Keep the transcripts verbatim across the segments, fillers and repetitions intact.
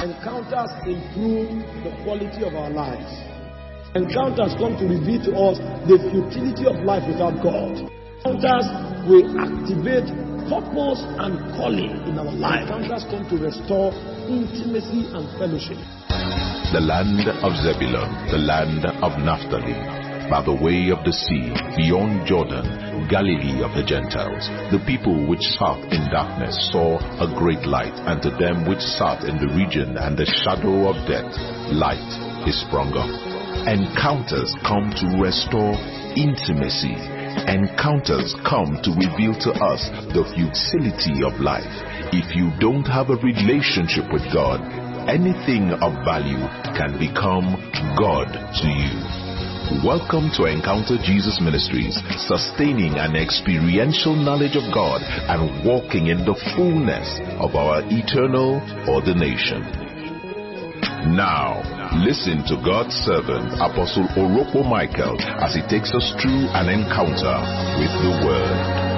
Encounters improve the quality of our lives. Encounters come to reveal to us the futility of life without God. Encounters will activate purpose and calling in our life. Encounters come to restore intimacy and fellowship. The land of Zebulun, the land of Naphtali, by the way of the sea, beyond Jordan, Galilee of the Gentiles. The people which sat in darkness saw a great light, and to them which sat in the region and the shadow of death, light is sprung up. Encounters come to restore intimacy. Encounters come to reveal to us the futility of life. If you don't have a relationship with God, anything of value can become God to you. Welcome to Encounter Jesus Ministries, sustaining an experiential knowledge of God and walking in the fullness of our eternal ordination. Now, listen to God's servant, Apostle Orokpo Michael, as he takes us through an encounter with the Word.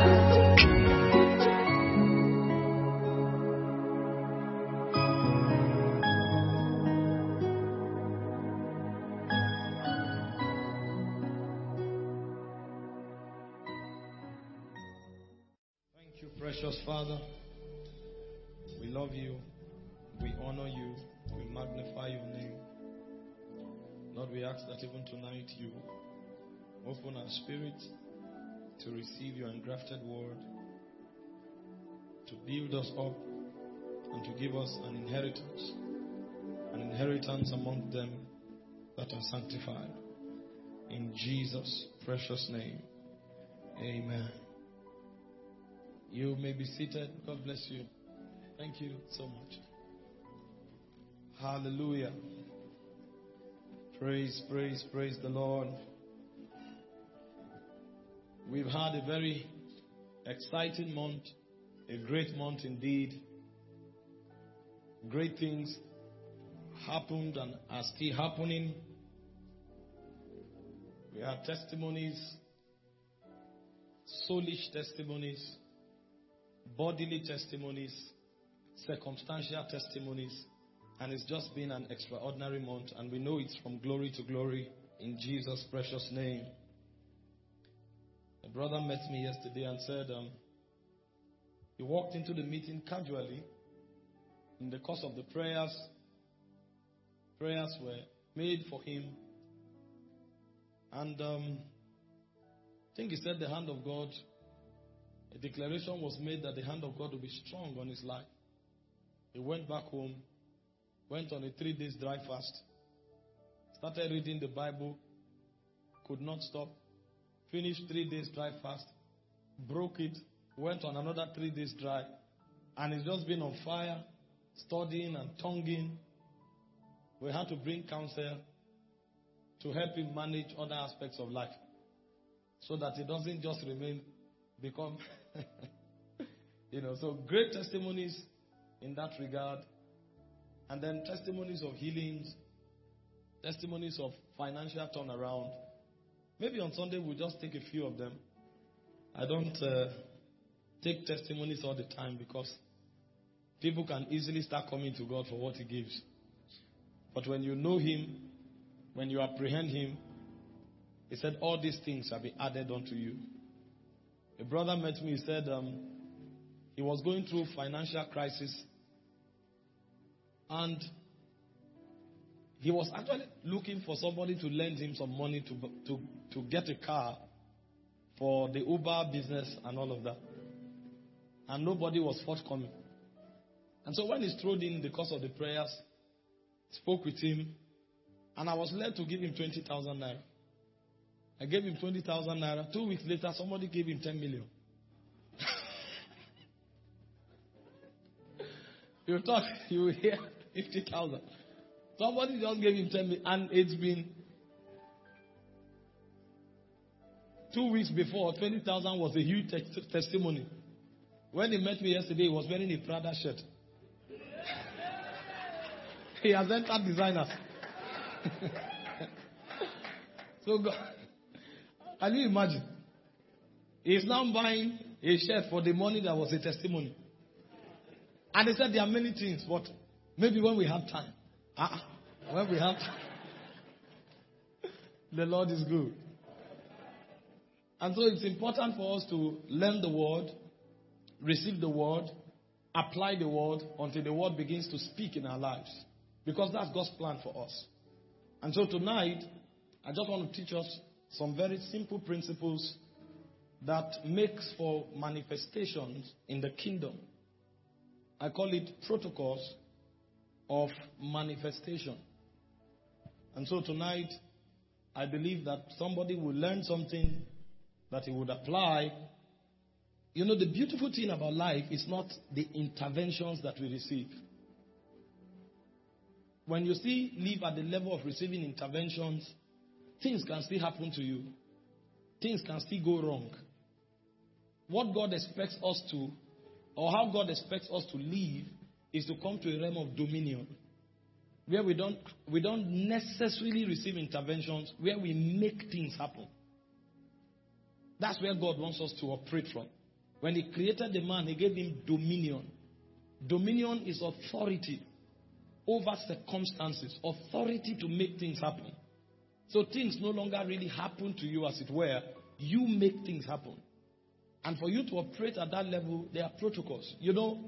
Precious Father, we love you, we honor you, we magnify your name. Lord, we ask that even tonight you open our spirit to receive your engrafted word, to build us up and to give us an inheritance, an inheritance among them that are sanctified. In Jesus' precious name, amen. You may be seated. God bless you. Thank you so much. Hallelujah. Praise, praise, praise the Lord. We've had a very exciting month, a great month indeed. Great things happened and are still happening. We have testimonies, soulish testimonies, bodily testimonies, circumstantial testimonies, and it's just been an extraordinary month, and we know it's from glory to glory in Jesus' precious name. A brother met me yesterday and said um, he walked into the meeting casually. In the course of the prayers, prayers were made for him, and um, I think he said the hand of God, a declaration was made that the hand of God will be strong on his life. He went back home, went on a three days dry fast, started reading the Bible, could not stop, finished three days dry fast, broke it, went on another three days dry, and he's just been on fire, studying and tonguing. We had to bring counsel to help him manage other aspects of life so that he doesn't just remain, become... you know, so great testimonies in that regard. And then testimonies of healings, testimonies of financial turnaround. Maybe on Sunday we'll just take a few of them. I don't uh, take testimonies all the time because people can easily start coming to God for what he gives. But when you know him, when you apprehend him, he said all these things shall be added unto you. A brother met me, he said um, he was going through financial crisis, and he was actually looking for somebody to lend him some money to, to, to get a car for the Uber business and all of that. And nobody was forthcoming. And so when he strode in the course of the prayers, spoke with him, and I was led to give him twenty thousand naira. I gave him twenty thousand naira. Two weeks later, somebody gave him ten million. You thought you would hear fifty thousand. Somebody just gave him ten million. And it's been two weeks before, twenty thousand was a huge te- testimony. When he met me yesterday, he was wearing a Prada shirt. He has entered designers. So God, can you imagine? He's now buying a shirt for the money that was a testimony. And they said there are many things, but Maybe when we have time. Ah, when we have time. The Lord is good. And so it's important for us to learn the word, receive the word, apply the word until the word begins to speak in our lives. Because that's God's plan for us. And so tonight, I just want to teach us some very simple principles that makes for manifestations in the kingdom. I call it protocols of manifestation. And so tonight, I believe that somebody will learn something that he would apply. You know, the beautiful thing about life is not the interventions that we receive. When you still live at the level of receiving interventions, things can still happen to you. Things can still go wrong. What God expects us to, or how God expects us to live, is to come to a realm of dominion, where we don't we don't necessarily receive interventions, where we make things happen. That's where God wants us to operate from. When He created the man, He gave him dominion. Dominion is authority over circumstances, authority to make things happen. So things no longer really happen to you, as it were. You make things happen. And for you to operate at that level, there are protocols. You know,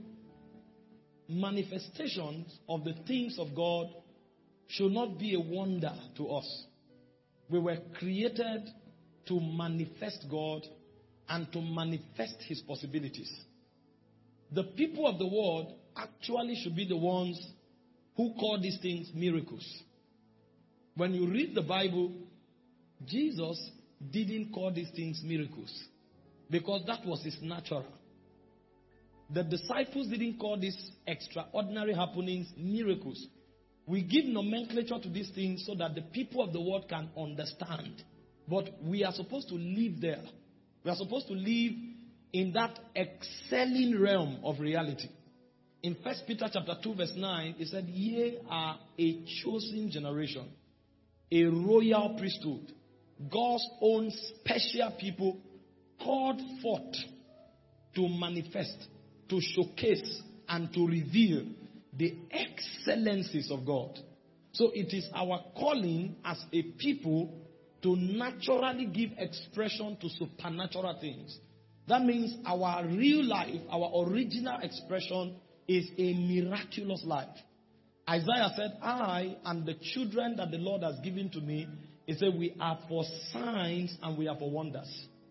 manifestations of the things of God should not be a wonder to us. We were created to manifest God and to manifest His possibilities. The people of the world actually should be the ones who call these things miracles. When you read the Bible, Jesus didn't call these things miracles because that was His natural. The disciples didn't call these extraordinary happenings miracles. We give nomenclature to these things so that the people of the world can understand. But we are supposed to live there. We are supposed to live in that excelling realm of reality. In First Peter chapter two verse nine, it said, "Ye are a chosen generation, a royal priesthood, God's own special people, called forth to manifest, to showcase, and to reveal the excellencies of God." So it is our calling as a people to naturally give expression to supernatural things. That means our real life, our original expression, is a miraculous life. Isaiah said, "I and the children that the Lord has given to me," he said, "we are for signs and we are for wonders."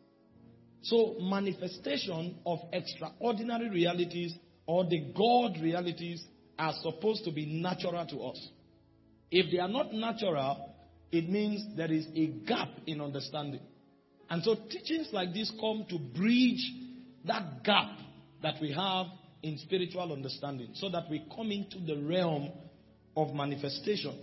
So manifestation of extraordinary realities or the God realities are supposed to be natural to us. If they are not natural, it means there is a gap in understanding. And so teachings like this come to bridge that gap that we have in spiritual understanding, so that we come into the realm of manifestation.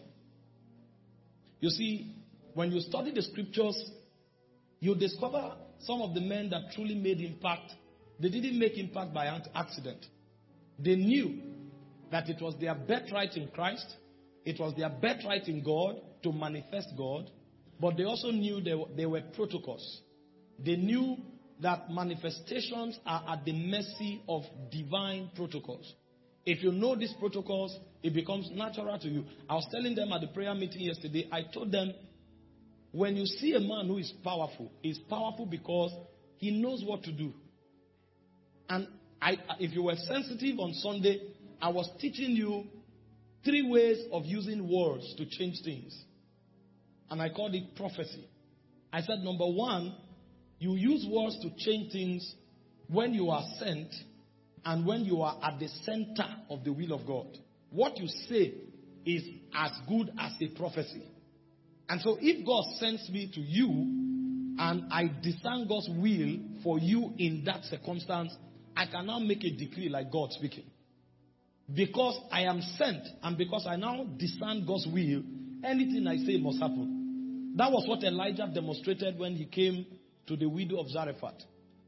You see, when you study the scriptures, you discover some of the men that truly made impact. They didn't make impact by accident. They knew that it was their birthright in Christ, it was their birthright in God to manifest God, but they also knew there were, there were protocols. They knew that manifestations are at the mercy of divine protocols. If you know these protocols, it becomes natural to you. I was telling them at the prayer meeting yesterday, I told them, when you see a man who is powerful, he's powerful because he knows what to do. And I, if you were sensitive on Sunday, I was teaching you three ways of using words to change things. And I called it prophecy. I said, number one, you use words to change things when you are sent and when you are at the center of the will of God. What you say is as good as a prophecy. And so if God sends me to you and I discern God's will for you in that circumstance, I can now make a decree like God speaking. Because I am sent and because I now discern God's will, anything I say must happen. That was what Elijah demonstrated when he came to the widow of Zarephath.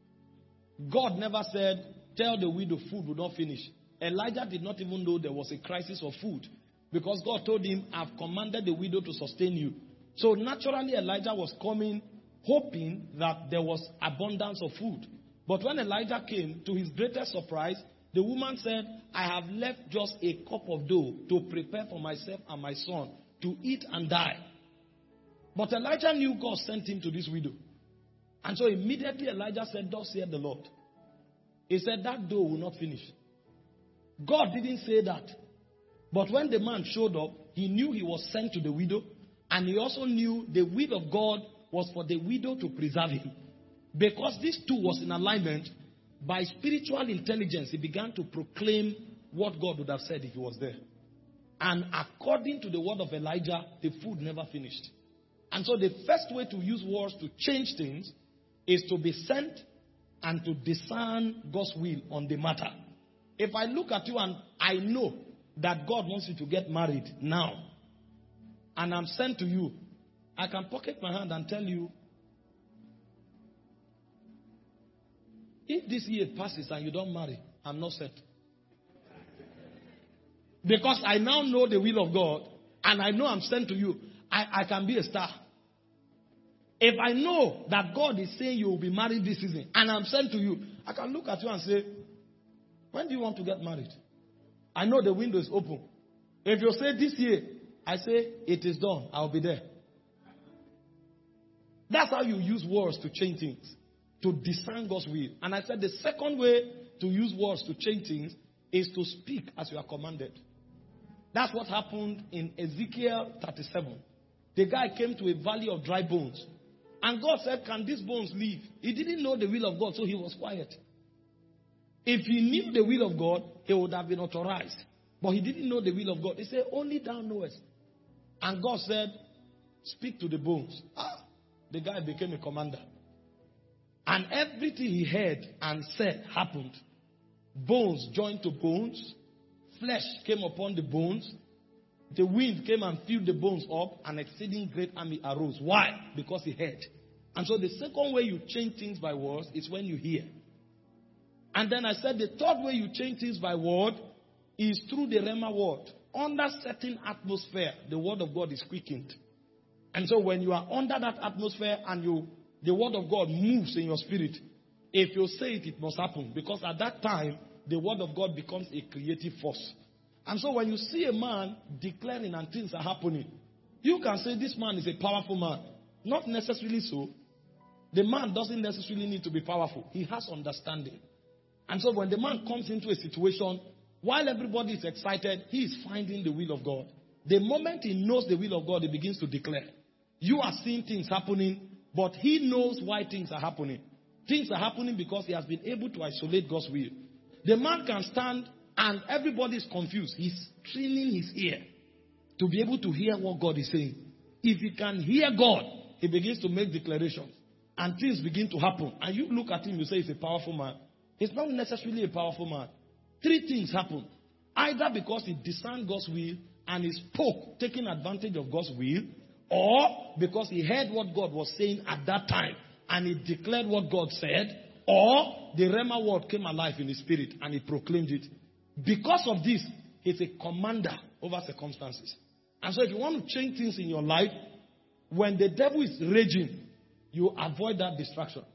God never said, tell the widow food will not finish. Elijah did not even know there was a crisis of food, because God told him, I've commanded the widow to sustain you. So naturally Elijah was coming hoping that there was abundance of food. But when Elijah came, to his greatest surprise, The woman said, I have left just a cup of dough to prepare for myself and my son to eat and die. But Elijah knew God sent him to this widow. And so immediately Elijah said, thus saith the Lord. He said, that dough will not finish. God didn't say that. But when the man showed up, he knew he was sent to the widow. And he also knew the will of God was for the widow to preserve him. Because this too was in alignment, by spiritual intelligence, he began to proclaim what God would have said if he was there. And according to the word of Elijah, the food never finished. And so the first way to use words to change things is to be sent and to discern God's will on the matter. If I look at you and I know that God wants you to get married now, and I'm sent to you, I can pocket my hand and tell you, if this year passes and you don't marry, I'm not sent. Because I now know the will of God, and I know I'm sent to you, I, I can be a star. If I know that God is saying you will be married this season, and I'm sent to you, I can look at you and say, when do you want to get married? I know the window is open. If you say this year, I say, it is done. I'll be there. That's how you use words to change things, to discern God's will. And I said the second way to use words to change things is to speak as you are commanded. That's what happened in Ezekiel thirty-seven. The guy came to a valley of dry bones. And God said, can these bones live? He didn't know the will of God, so he was quiet. If he knew the will of God, he would have been authorized. But he didn't know the will of God. He said, only thou knowest. And God said, speak to the bones. Ah, the guy became a commander. And everything he heard and said happened. Bones joined to bones. Flesh came upon the bones. The wind came and filled the bones up. An exceeding great army arose. Why? Because he heard. And so the second way you change things by words is when you hear. And then I said the third way you change things by word is through the Rhema word. Under certain atmosphere, the word of God is quickened. And so when you are under that atmosphere and you, the word of God moves in your spirit, if you say it, it must happen. Because at that time, the word of God becomes a creative force. And so when you see a man declaring and things are happening, you can say this man is a powerful man. Not necessarily so. The man doesn't necessarily need to be powerful. He has understanding. And so when the man comes into a situation, while everybody is excited, he is finding the will of God. The moment he knows the will of God, he begins to declare. You are seeing things happening, but he knows why things are happening. Things are happening because he has been able to isolate God's will. The man can stand and everybody is confused. He's training his ear to be able to hear what God is saying. If he can hear God, he begins to make declarations. And things begin to happen. And you look at him, you say he's a powerful man. He's not necessarily a powerful man. Three things happen. Either because he discerned God's will and he spoke, taking advantage of God's will, or because he heard what God was saying at that time and he declared what God said, or the Rhema word came alive in his spirit and he proclaimed it. Because of this, he's a commander over circumstances. And so if you want to change things in your life, when the devil is raging, you avoid that distraction.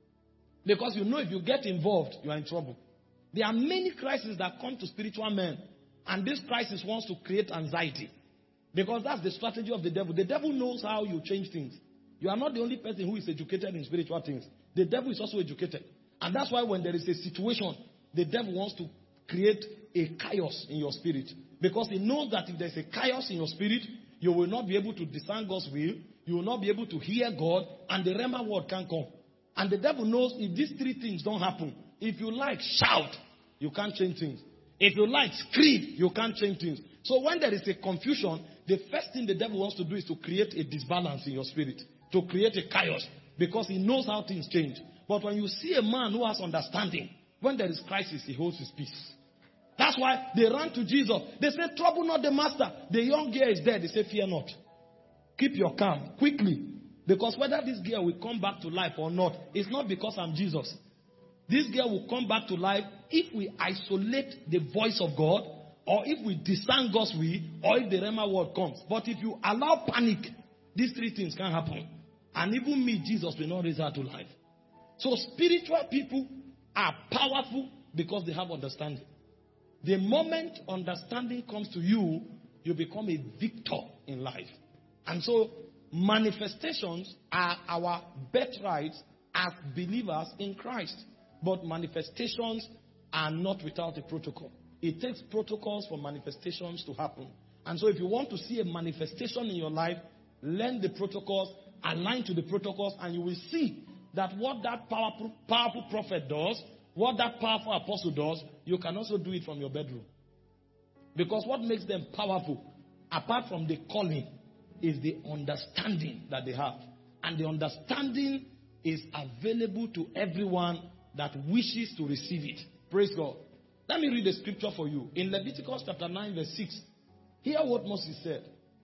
Because you know if you get involved, you are in trouble. There are many crises that come to spiritual men. And this crisis wants to create anxiety. Because that's the strategy of the devil. The devil knows how you change things. You are not the only person who is educated in spiritual things. The devil is also educated. And that's why when there is a situation, the devil wants to create a chaos in your spirit. Because he knows that if there's a chaos in your spirit, you will not be able to discern God's will. You will not be able to hear God. And the Rhema word can't come. And the devil knows if these three things don't happen, if you like, shout, you can't change things. If you like, scream, you can't change things. So when there is a confusion, the first thing the devil wants to do is to create a disbalance in your spirit. To create a chaos. Because he knows how things change. But when you see a man who has understanding, when there is crisis, he holds his peace. That's why they ran to Jesus. They said, trouble not the master. The young girl is dead. They say, fear not. Keep your calm quickly. Because whether this girl will come back to life or not, it's not because I'm Jesus. This girl will come back to life if we isolate the voice of God, or if we discern God's will, or if the Rhema word comes. But if you allow panic, these three things can happen. And even me, Jesus, will not raise her to life. So spiritual people are powerful Because they have understanding. The moment understanding comes to you, you become a victor in life. And so, manifestations are our birthrights as believers in Christ. But manifestations are not without a protocol. It takes protocols for manifestations to happen. And so if you want to see a manifestation in your life, learn the protocols, align to the protocols, and you will see that what that powerful, powerful prophet does, what that powerful apostle does, you can also do it from your bedroom. Because what makes them powerful, apart from the calling, is the understanding that they have. And the understanding is available to everyone that wishes to receive it. Praise God. Let me read the scripture for you. In Leviticus chapter nine verse six, hear what Moses said.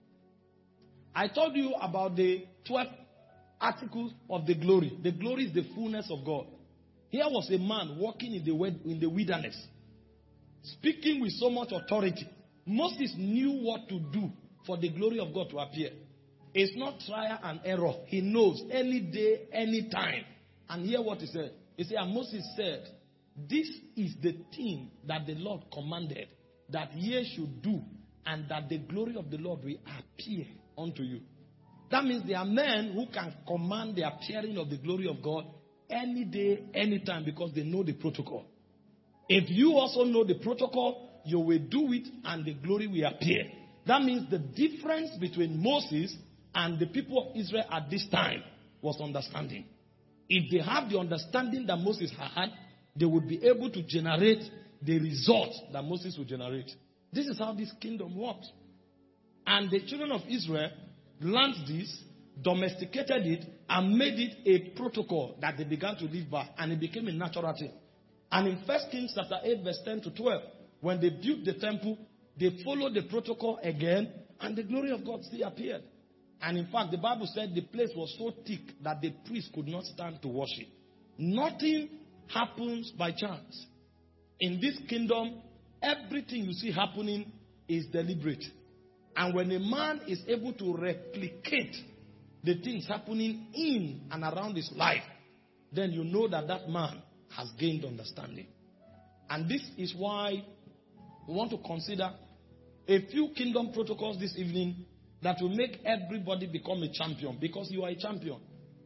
I told you about the twelve articles of the glory. The glory is the fullness of God. Here was a man walking in the, in the wilderness, speaking with so much authority. Moses knew what to do for the glory of God to appear. It's not trial and error. He knows any day, any time. And hear what he said. He said, and Moses said, this is the thing that the Lord commanded that ye should do, and that the glory of the Lord will appear unto you. That means there are men who can command the appearing of the glory of God any day, any time, because they know the protocol. If you also know the protocol, you will do it and the glory will appear. That means the difference between Moses and the people of Israel at this time was understanding. If they have the understanding that Moses had, they would be able to generate the results that Moses would generate. This is how this kingdom works. And the children of Israel learned this, domesticated it, and made it a protocol that they began to live by. And it became a natural thing. And in First Kings chapter eight, verse ten to twelve, when they built the temple, they followed the protocol again, and the glory of God still appeared. And in fact, the Bible said the place was so thick that the priest could not stand to worship. Nothing happens by chance. In this kingdom, everything you see happening is deliberate. And when a man is able to replicate the things happening in and around his life, then you know that that man has gained understanding. And this is why we want to consider a few kingdom protocols this evening that will make everybody become a champion, because you are a champion.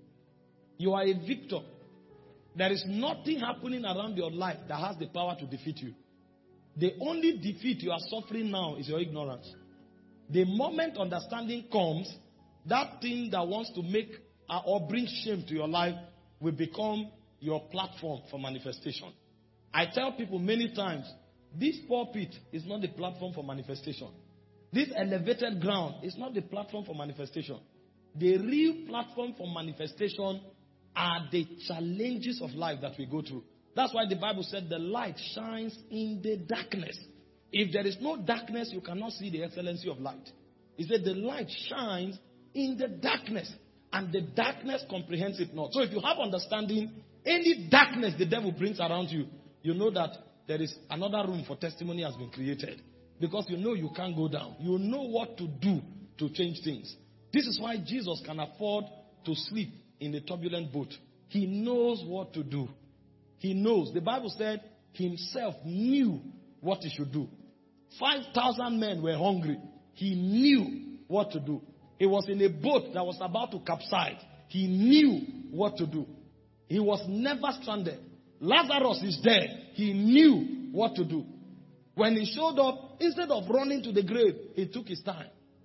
You are a victor. There is nothing happening around your life that has the power to defeat you. The only defeat you are suffering now is your ignorance. The moment understanding comes, that thing that wants to make or bring shame to your life will become your platform for manifestation. I tell people many times, this pulpit is not the platform for manifestation. This elevated ground is not the platform for manifestation. The real platform for manifestation are the challenges of life that we go through. That's why the Bible said the light shines in the darkness. If there is no darkness, you cannot see the excellency of light. He said the light shines in the darkness, and the darkness comprehends it not. So if you have understanding, any darkness the devil brings around you, you know that there is another room for testimony has been created. Because you know you can't go down. You know what to do to change things. This is why Jesus can afford to sleep in a turbulent boat. He knows what to do. He knows. The Bible said himself knew what he should do. five thousand men were hungry. He knew what to do. He was in a boat that was about to capsize. He knew what to do. He was never stranded. Lazarus is dead. He knew what to do. When he showed up, instead of running to the grave, he took his time.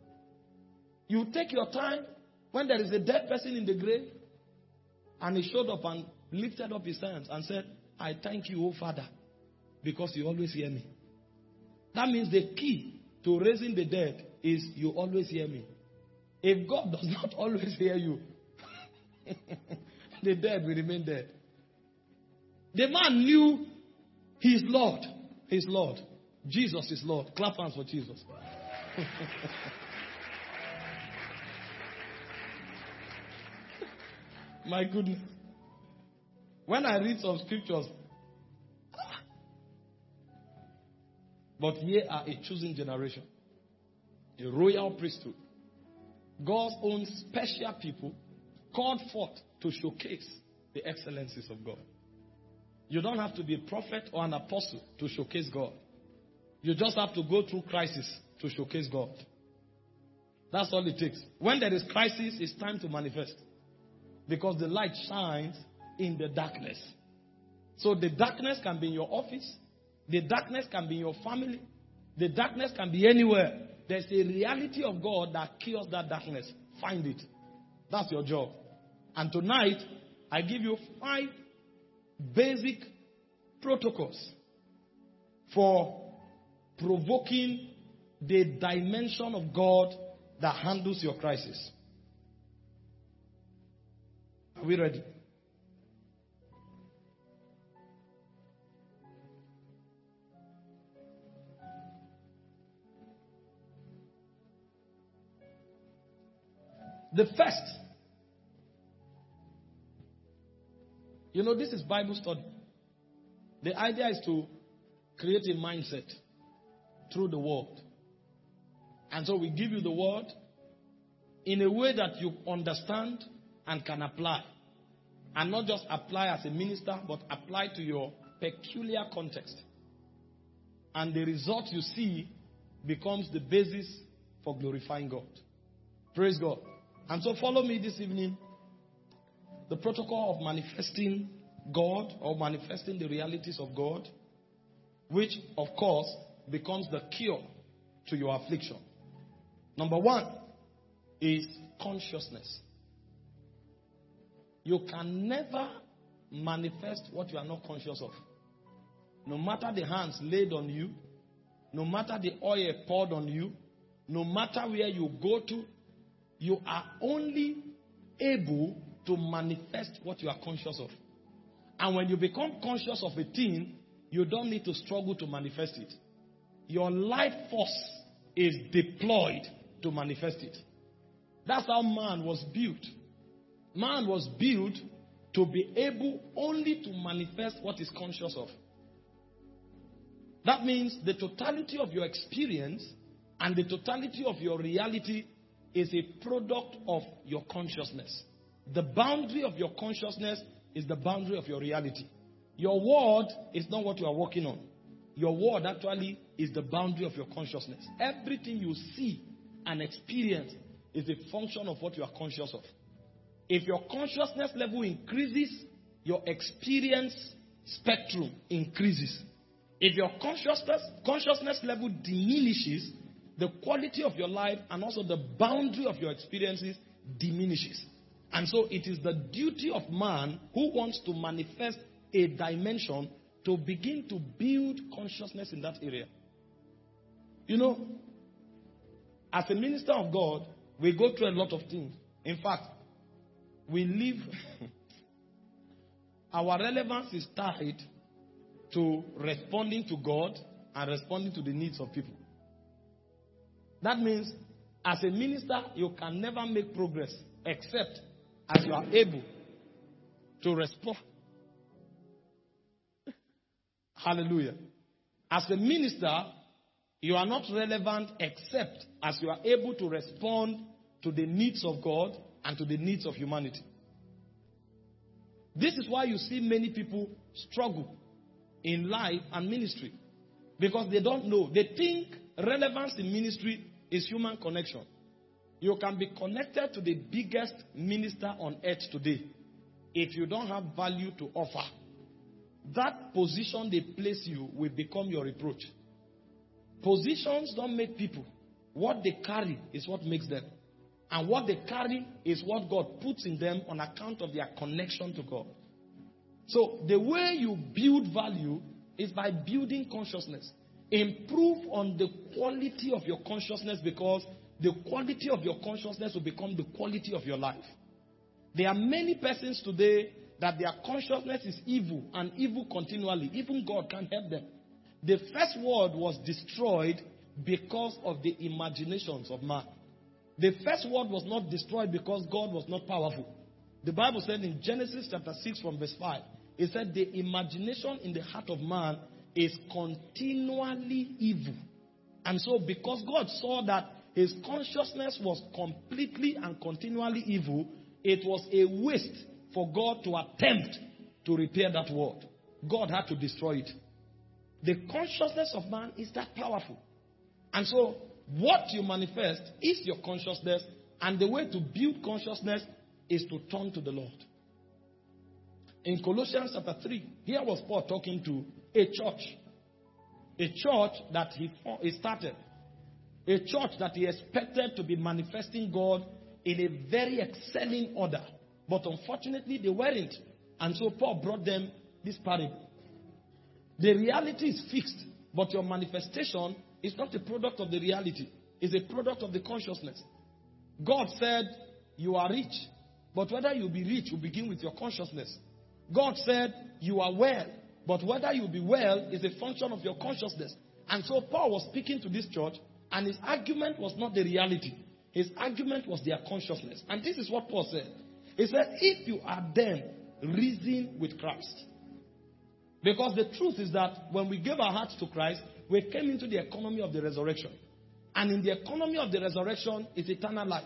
You take your time when there is a dead person in the grave. And he showed up and lifted up his hands and said, I thank you, O Father, because you always hear me. That means the key to raising the dead is you always hear me. If God does not always hear you, the dead will remain dead. The man knew he is Lord. He is Lord. Jesus is Lord. Clap hands for Jesus. My goodness. When I read some scriptures, but ye are a chosen generation, a royal priesthood, God's own special people, called forth to showcase the excellencies of God. You don't have to be a prophet or an apostle to showcase God. You just have to go through crisis to showcase God. That's all it takes. When there is crisis, it's time to manifest. Because the light shines in the darkness. So the darkness can be in your office. The darkness can be in your family. The darkness can be anywhere. There's a reality of God that cures that darkness. Find it. That's your job. And tonight, I give you five basic protocols for provoking the dimension of God that handles your crisis. Are we ready? The first, you know, this is Bible study. The idea is to create a mindset through the word. And so we give you the word in a way that you understand and can apply. And not just apply as a minister, but apply to your peculiar context. And the result you see becomes the basis for glorifying God. Praise God. And so follow me this evening. The protocol of manifesting God, or manifesting the realities of God, which of course becomes the cure to your affliction. Number one is consciousness. You can never manifest what you are not conscious of. No matter the hands laid on you, no matter the oil poured on you, no matter where you go to, you are only able to manifest what you are conscious of. And when you become conscious of a thing, you don't need to struggle to manifest it. Your life force is deployed to manifest it. That's how man was built. Man was built to be able only to manifest what is conscious of. That means the totality of your experience and the totality of your reality is a product of your consciousness. The boundary of your consciousness is the boundary of your reality. Your word is not what you are working on. Your word actually is the boundary of your consciousness. Everything you see and experience is a function of what you are conscious of. If your consciousness level increases, your experience spectrum increases. If your consciousness, consciousness level diminishes, the quality of your life and also the boundary of your experiences diminishes. And so it is the duty of man who wants to manifest a dimension to begin to build consciousness in that area. You know, as a minister of God, we go through a lot of things. In fact, we live, our relevance is tied to responding to God and responding to the needs of people. That means, as a minister, you can never make progress except as you are able to respond. Hallelujah. As a minister, you are not relevant except as you are able to respond to the needs of God and to the needs of humanity. This is why you see many people struggle in life and ministry. Because they don't know. They think relevance in ministry is human connection. You can be connected to the biggest minister on earth today. If you don't have value to offer, that position they place you will become your reproach. Positions don't make people. What they carry is what makes them. And what they carry is what God puts in them on account of their connection to God. So the way you build value is by building consciousness. Improve on the quality of your consciousness, because the quality of your consciousness will become the quality of your life. There are many persons today that their consciousness is evil and evil continually. Even God can't help them. The first world was destroyed because of the imaginations of man. The first world was not destroyed because God was not powerful. The Bible said in Genesis chapter six from verse five, it said the imagination in the heart of man is continually evil. And so because God saw that his consciousness was completely and continually evil, it was a waste for God to attempt to repair that world. God had to destroy it. The consciousness of man is that powerful. And so, what you manifest is your consciousness, and the way to build consciousness is to turn to the Lord. In Colossians chapter three, here was Paul talking to a church. A church that he, he started. A church that he expected to be manifesting God in a very excelling order. But unfortunately, they weren't. And so Paul brought them this parable. The reality is fixed, but your manifestation is not a product of the reality. It's a product of the consciousness. God said, you are rich. But whether you be rich will begin with your consciousness. God said, you are well. But whether you be well is a function of your consciousness. And so Paul was speaking to this church, and his argument was not the reality. His argument was their consciousness. And this is what Paul said. He said, if you are then risen with Christ. Because the truth is that when we gave our hearts to Christ, we came into the economy of the resurrection. And in the economy of the resurrection is eternal life.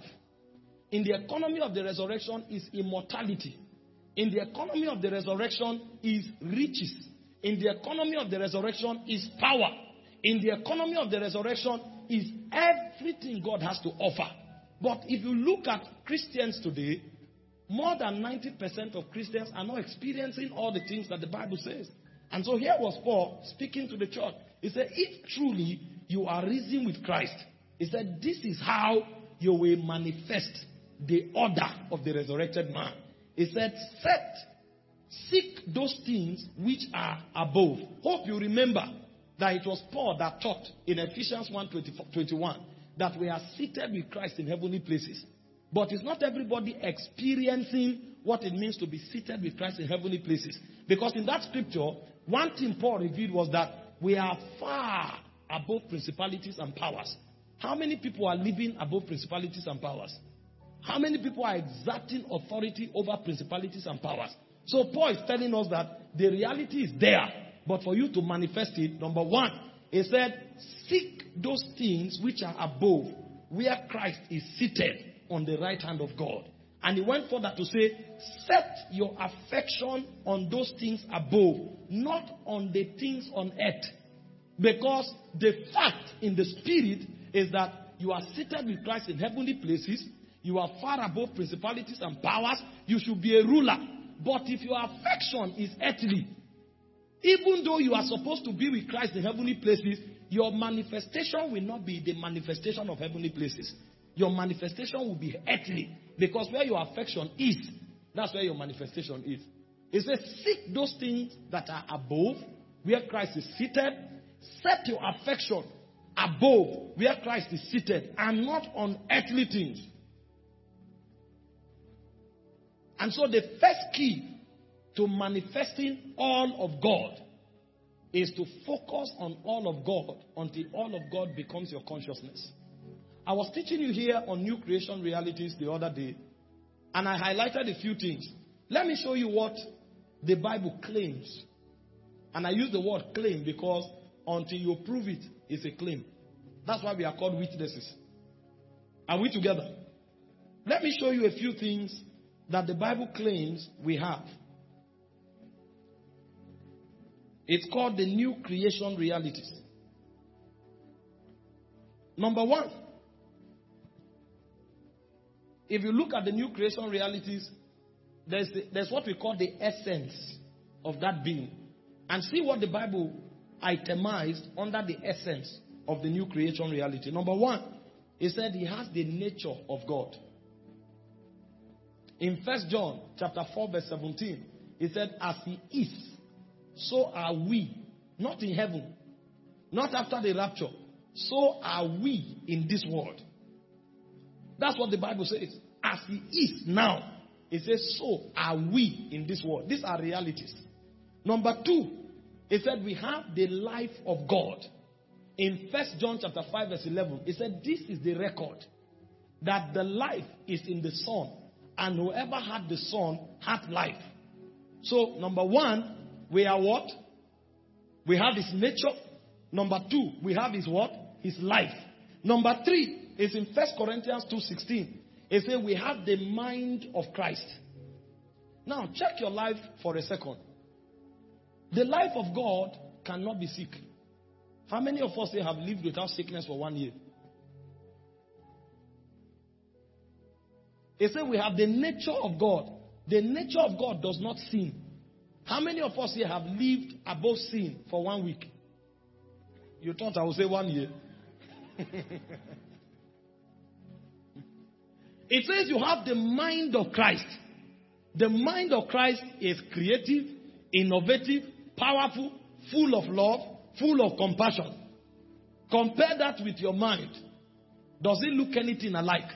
In the economy of the resurrection is immortality. In the economy of the resurrection is riches. In the economy of the resurrection is power. In the economy of the resurrection is everything God has to offer. But if you look at Christians today, more than ninety percent of Christians are not experiencing all the things that the Bible says. And so here was Paul speaking to the church. He said, if truly you are risen with Christ, he said, this is how you will manifest the order of the resurrected man. He said, set, seek those things which are above. Hope you remember that it was Paul that taught in Ephesians one twenty-one that we are seated with Christ in heavenly places. But it's not everybody experiencing what it means to be seated with Christ in heavenly places. Because in that scripture, one thing Paul revealed was that we are far above principalities and powers. How many people are living above principalities and powers? How many people are exerting authority over principalities and powers? So Paul is telling us that the reality is there. But for you to manifest it, number one, he said, seek those things which are above, where Christ is seated on the right hand of God. And he went further to say, set your affection on those things above, not on the things on earth. Because the fact in the spirit is that you are seated with Christ in heavenly places. You are far above principalities and powers. You should be a ruler. But if your affection is earthly, even though you are supposed to be with Christ in heavenly places, your manifestation will not be the manifestation of heavenly places. Your manifestation will be earthly. Because where your affection is, that's where your manifestation is. It says, seek those things that are above, where Christ is seated. Set your affection above, where Christ is seated, and not on earthly things. And so the first key to manifesting all of God is to focus on all of God until all of God becomes your consciousness. I was teaching you here on new creation realities the other day, and I highlighted a few things. Let me show you what the Bible claims. And I use the word claim because until you prove it, it's a claim. That's why we are called witnesses. Are we together? Let me show you a few things that the Bible claims we have. It's called the new creation realities. Number one, if you look at the new creation realities, there's, the, there's what we call the essence of that being. And see what the Bible itemized under the essence of the new creation reality. Number one, it said he has the nature of God. In First John chapter four verse seventeen, it said, as he is, so are we. Not in heaven. Not after the rapture. So are we in this world. That's what the Bible says. As he is now, it says, so are we in this world. These are realities. Number two, it said we have the life of God. In First John chapter five verse eleven, it said, this is the record, that the life is in the Son, and whoever had the Son had life. So, number one, we are what? We have his nature. Number two, we have his what? His life. Number three is in First Corinthians two sixteen. It says we have the mind of Christ. Now, check your life for a second. The life of God cannot be sick. How many of us here have lived without sickness for one year? He said we have the nature of God. The nature of God does not sin. How many of us here have lived above sin for one week? You thought I would say one year. It says you have the mind of Christ. The mind of Christ is creative, innovative, powerful, full of love, full of compassion. Compare that with your mind. Does it look anything alike?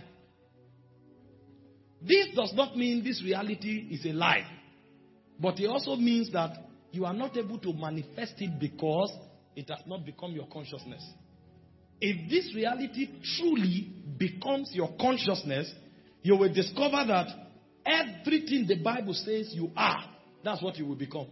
This does not mean this reality is a lie. But it also means that you are not able to manifest it because it has not become your consciousness. If this reality truly becomes your consciousness, you will discover that everything the Bible says you are, that's what you will become.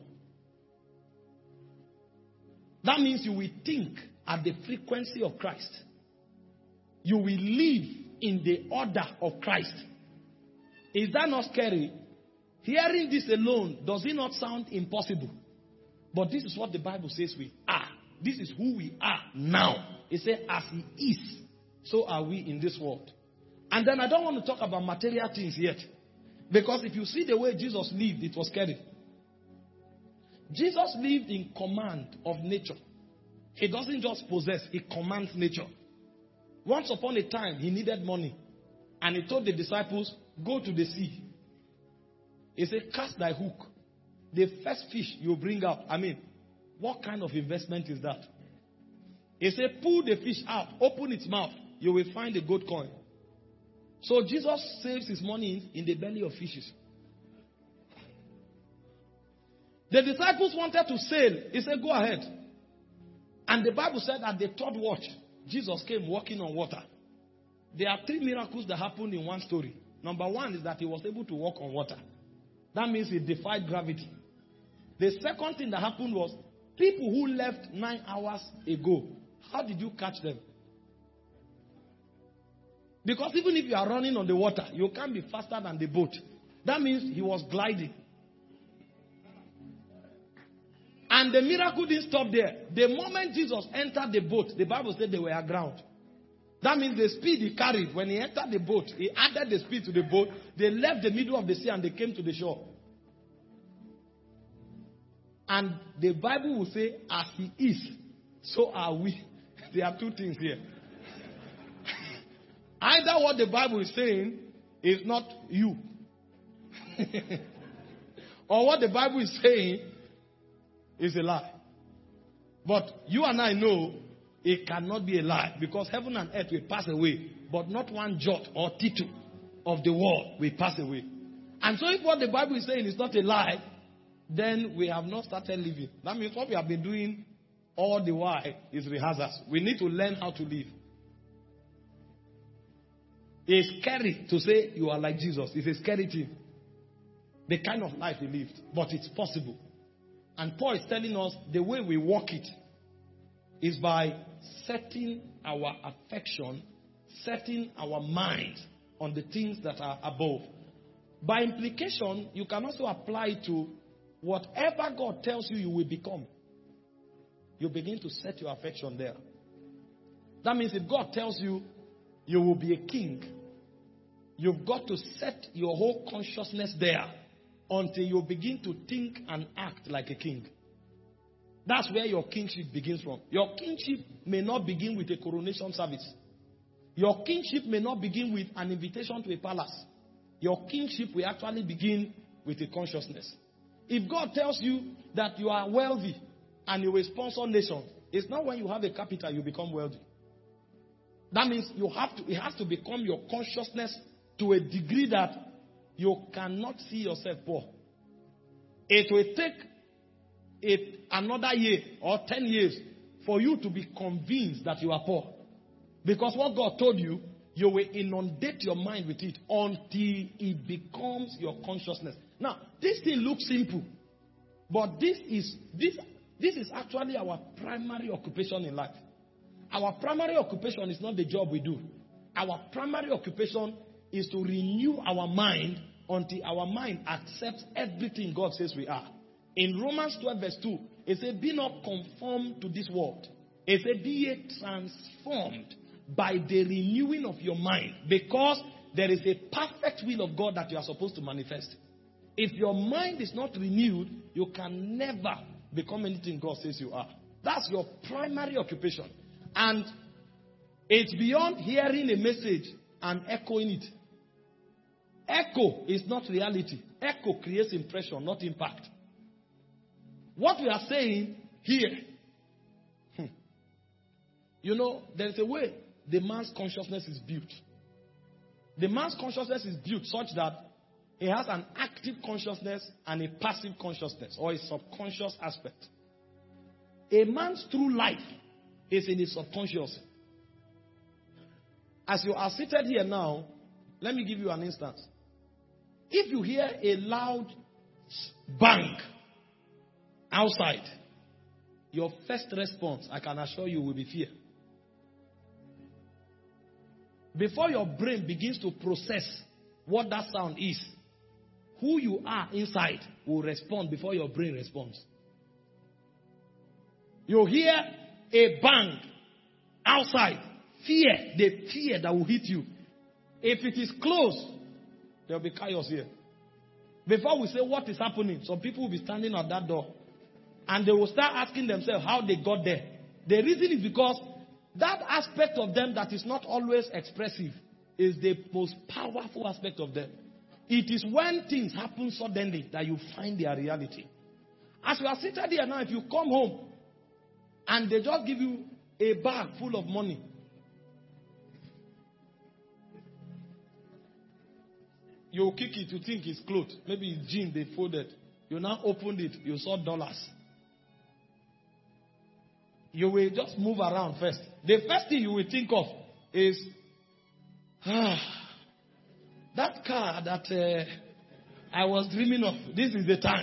That means you will think at the frequency of Christ. You will live in the order of Christ. Is that not scary? Hearing this alone, does it not sound impossible? But this is what the Bible says we are. This is who we are now. It says, as he is, so are we in this world. And then I don't want to talk about material things yet. Because if you see the way Jesus lived, it was scary. Jesus lived in command of nature. He doesn't just possess, he commands nature. Once upon a time, he needed money. And he told the disciples, go to the sea. He said, cast thy hook. The first fish you bring out. I mean, what kind of investment is that? He said, pull the fish out, open its mouth. You will find a gold coin. So Jesus saves his money in the belly of fishes. The disciples wanted to sail. He said, go ahead. And the Bible said at the third watch, Jesus came walking on water. There are three miracles that happened in one story. Number one is that he was able to walk on water. That means he defied gravity. The second thing that happened was people who left nine hours ago. How did you catch them? Because even if you are running on the water, you can't be faster than the boat. That means he was gliding. And the miracle didn't stop there. The moment Jesus entered the boat, the Bible said they were aground. That means the speed he carried, when he entered the boat, he added the speed to the boat. They left the middle of the sea and they came to the shore. And the Bible will say, as he is, so are we. There are two things here. Either what the Bible is saying is not you. Or what the Bible is saying is a lie. But you and I know it cannot be a lie. Because heaven and earth will pass away. But not one jot or tittle of the world will pass away. And so if what the Bible is saying is not a lie, then we have not started living. That means what we have been doing all the while is rehearsals. We need to learn how to live. It's scary to say you are like Jesus. It's a scary thing. The kind of life he lived. But it's possible. And Paul is telling us the way we walk it is by setting our affection, setting our mind on the things that are above. By implication, you can also apply it to whatever God tells you you will become. You begin to set your affection there. That means if God tells you you will be a king, you've got to set your whole consciousness there until you begin to think and act like a king. That's where your kingship begins from. Your kingship may not begin with a coronation service. Your kingship may not begin with an invitation to a palace. Your kingship will actually begin with a consciousness. If God tells you that you are wealthy and you will sponsor nations, it's not when you have a capital you become wealthy. That means you have to, it has to become your consciousness to a degree that you cannot see yourself poor. It will take it another year or ten years for you to be convinced that you are poor. Because what God told you, you will inundate your mind with it until it becomes your consciousness. Now, this thing looks simple, but this is this this is actually our primary occupation in life. Our primary occupation is not the job we do. Our primary occupation is to renew our mind until our mind accepts everything God says we are. In Romans twelve verse two, It said, be not conformed to this world. It said, be ye transformed by the renewing of your mind. Because there is a perfect will of God that you are supposed to manifest. If your mind is not renewed, you can never become anything God says you are. That's your primary occupation. And it's beyond hearing a message and echoing it. Echo is not reality. Echo creates impression, not impact. What we are saying here, hmm, you know, there's a way the man's consciousness is built. The man's consciousness is built such that he has an active consciousness and a passive consciousness, or a subconscious aspect. A man's true life is in his subconscious. As you are seated here now, let me give you an instance. If you hear a loud bang outside, your first response, I can assure you, will be fear. Before your brain begins to process what that sound is, who you are inside will respond before your brain responds. You hear a bang outside, fear, the fear that will hit you. If it is close, there will be chaos here. Before we say what is happening, some people will be standing at that door and they will start asking themselves how they got there. The reason is because that aspect of them that is not always expressive is the most powerful aspect of them. It is when things happen suddenly that you find their reality. As you are seated here now, if you come home and they just give you a bag full of money, you kick it, you think it's clothes. Maybe it's jeans they folded. You now opened it, you saw dollars. You will just move around first. The first thing you will think of is, ah, that car that uh, I was dreaming of, this is the time.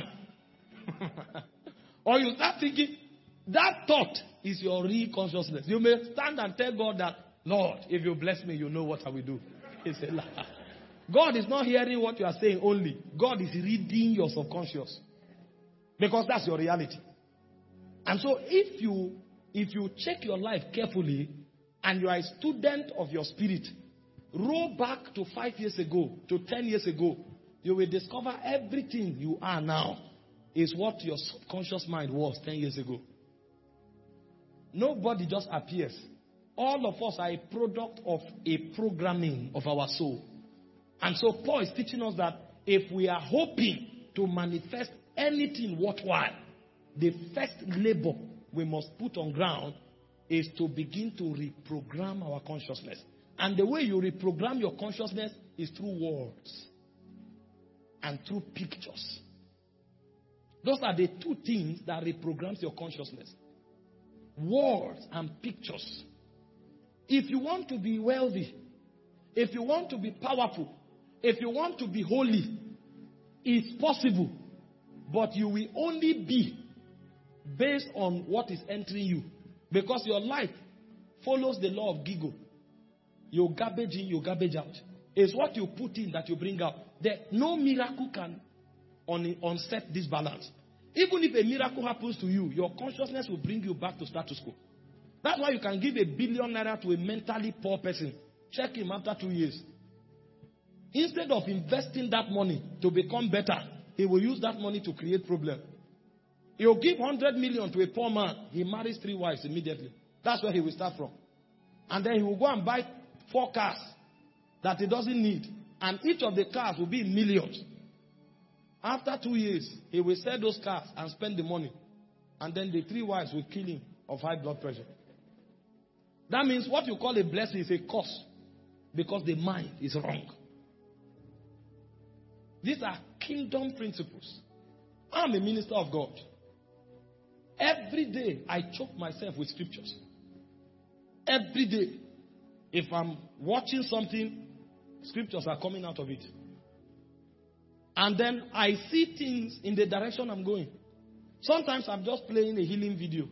Or you start thinking, that thought is your real consciousness. You may stand and tell God that, Lord, if you bless me, you know what I will do. It's a lie. God is not hearing what you are saying only. God is reading your subconscious. Because that's your reality. And so if you if you check your life carefully and you are a student of your spirit, roll back to five years ago, to ten years ago, you will discover everything you are now is what your subconscious mind was ten years ago. Nobody just appears. All of us are a product of a programming of our soul. And so Paul is teaching us that if we are hoping to manifest anything worthwhile, the first labor we must put on ground is to begin to reprogram our consciousness. And the way you reprogram your consciousness is through words and through pictures. Those are the two things that reprograms your consciousness. Words and pictures. If you want to be wealthy, if you want to be powerful, if you want to be holy, it's possible. But you will only be based on what is entering you. Because your life follows the law of Gigo. You garbage in, you garbage out. It's what you put in that you bring out. There, no miracle can un- unset this balance. Even if a miracle happens to you, your consciousness will bring you back to status quo. That's why you can give a billion naira to a mentally poor person. Check him after two years. Instead of investing that money to become better, he will use that money to create problem. He'll give one hundred million to a poor man. He marries three wives immediately. That's where he will start from. And then he will go and buy four cars that he doesn't need. And each of the cars will be in millions. After two years, he will sell those cars and spend the money. And then the three wives will kill him of high blood pressure. That means what you call a blessing is a curse. Because the mind is wrong. These are kingdom principles. I'm a minister of God. Every day I choke myself with scriptures. Every day. If I'm watching something, scriptures are coming out of it. And then I see things in the direction I'm going. Sometimes I'm just playing a healing video.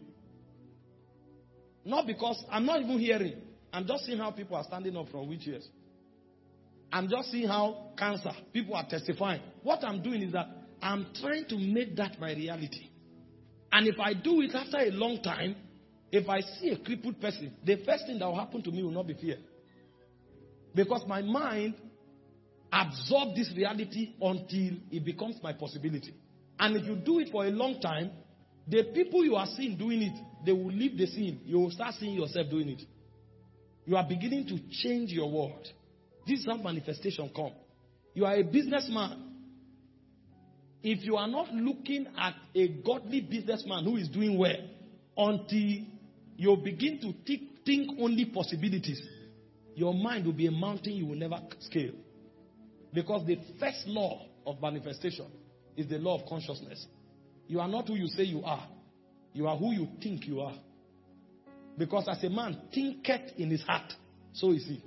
Not because I'm not even hearing. I'm just seeing how people are standing up from wheelchairs. I'm just seeing how cancer, people are testifying. What I'm doing is that I'm trying to make that my reality. And if I do it after a long time, if I see a crippled person, the first thing that will happen to me will not be fear. Because my mind absorbs this reality until it becomes my possibility. And if you do it for a long time, the people you are seeing doing it, they will leave the scene. You will start seeing yourself doing it. You are beginning to change your world. This is how manifestation comes. You are a businessman. If you are not looking at a godly businessman who is doing well, until you begin to think, think only possibilities, your mind will be a mountain you will never scale. Because the first law of manifestation is the law of consciousness. You are not who you say you are. You are who you think you are. Because as a man thinketh in his heart, so is he.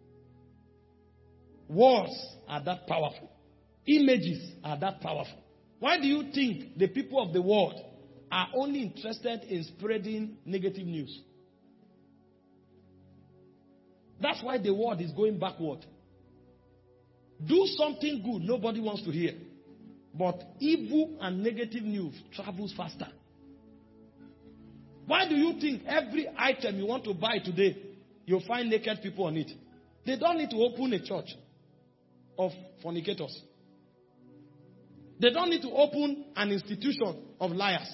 Words are that powerful. Images are that powerful. Why do you think the people of the world are only interested in spreading negative news? That's why the world is going backward. Do something good nobody wants to hear. But evil and negative news travels faster. Why do you think every item you want to buy today, you'll find naked people on it? They don't need to open a church of fornicators. They don't need to open an institution of liars.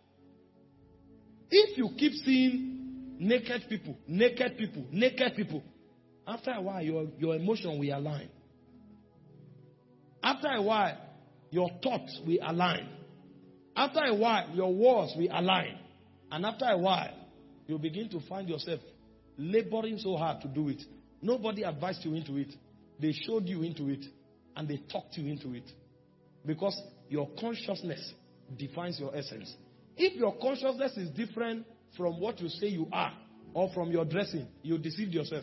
If you keep seeing naked people, naked people, naked people, after a while your, your emotion will align. After a while, your thoughts will align. After a while, your words will align. And after a while, you'll begin to find yourself laboring so hard to do it. Nobody advised you into it. They showed you into it. And they talked you into it. Because your consciousness defines your essence. If your consciousness is different from what you say you are, or from your dressing, you deceived yourself.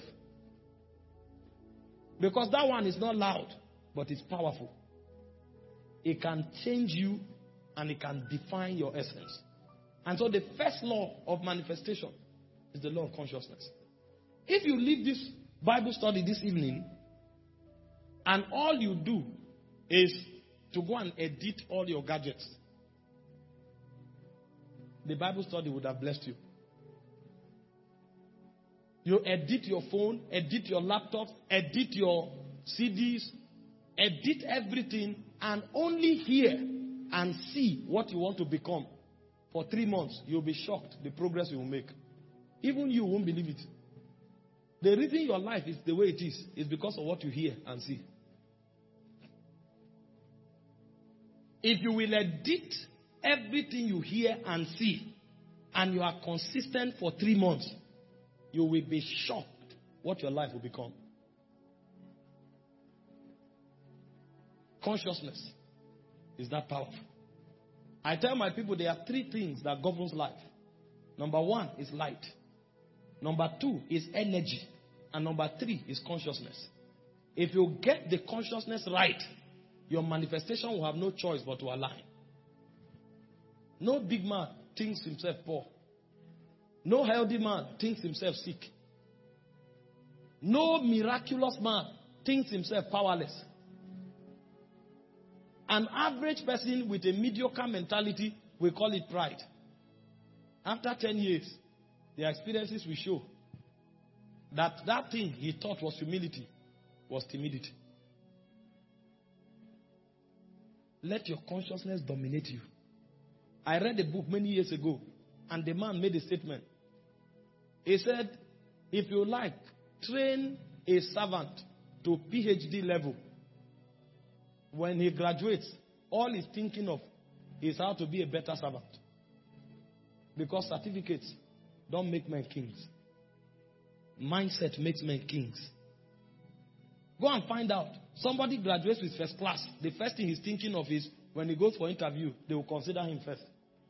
Because that one is not loud, but it's powerful. It can change you and it can define your essence. And so the first law of manifestation is the law of consciousness. If you leave this Bible study this evening and all you do is to go and edit all your gadgets, the Bible study would have blessed you. You edit your phone, edit your laptop, edit your C Ds, edit everything, and only hear and see what you want to become. For three months, you'll be shocked the progress you will make. Even you won't believe it. The reason your life is the way it is is because of what you hear and see. If you will edit everything you hear and see, and you are consistent for three months, you will be shocked what your life will become. Consciousness is that powerful. I tell my people there are three things that governs life. Number one is light. Number two is energy. And number three is consciousness. If you get the consciousness right, your manifestation will have no choice but to align. No big man thinks himself poor. No healthy man thinks himself sick. No miraculous man thinks himself powerless. An average person with a mediocre mentality, we call it pride. After ten years, their experiences will show that that thing he thought was humility was timidity. Let your consciousness dominate you. I read a book many years ago, and the man made a statement. He said, if you like, train a servant to P H D level. When he graduates, all he's thinking of is how to be a better servant. Because certificates don't make men kings. Mindset makes men kings. Go and find out. Somebody graduates with first class. The first thing he's thinking of is when he goes for interview, they will consider him first.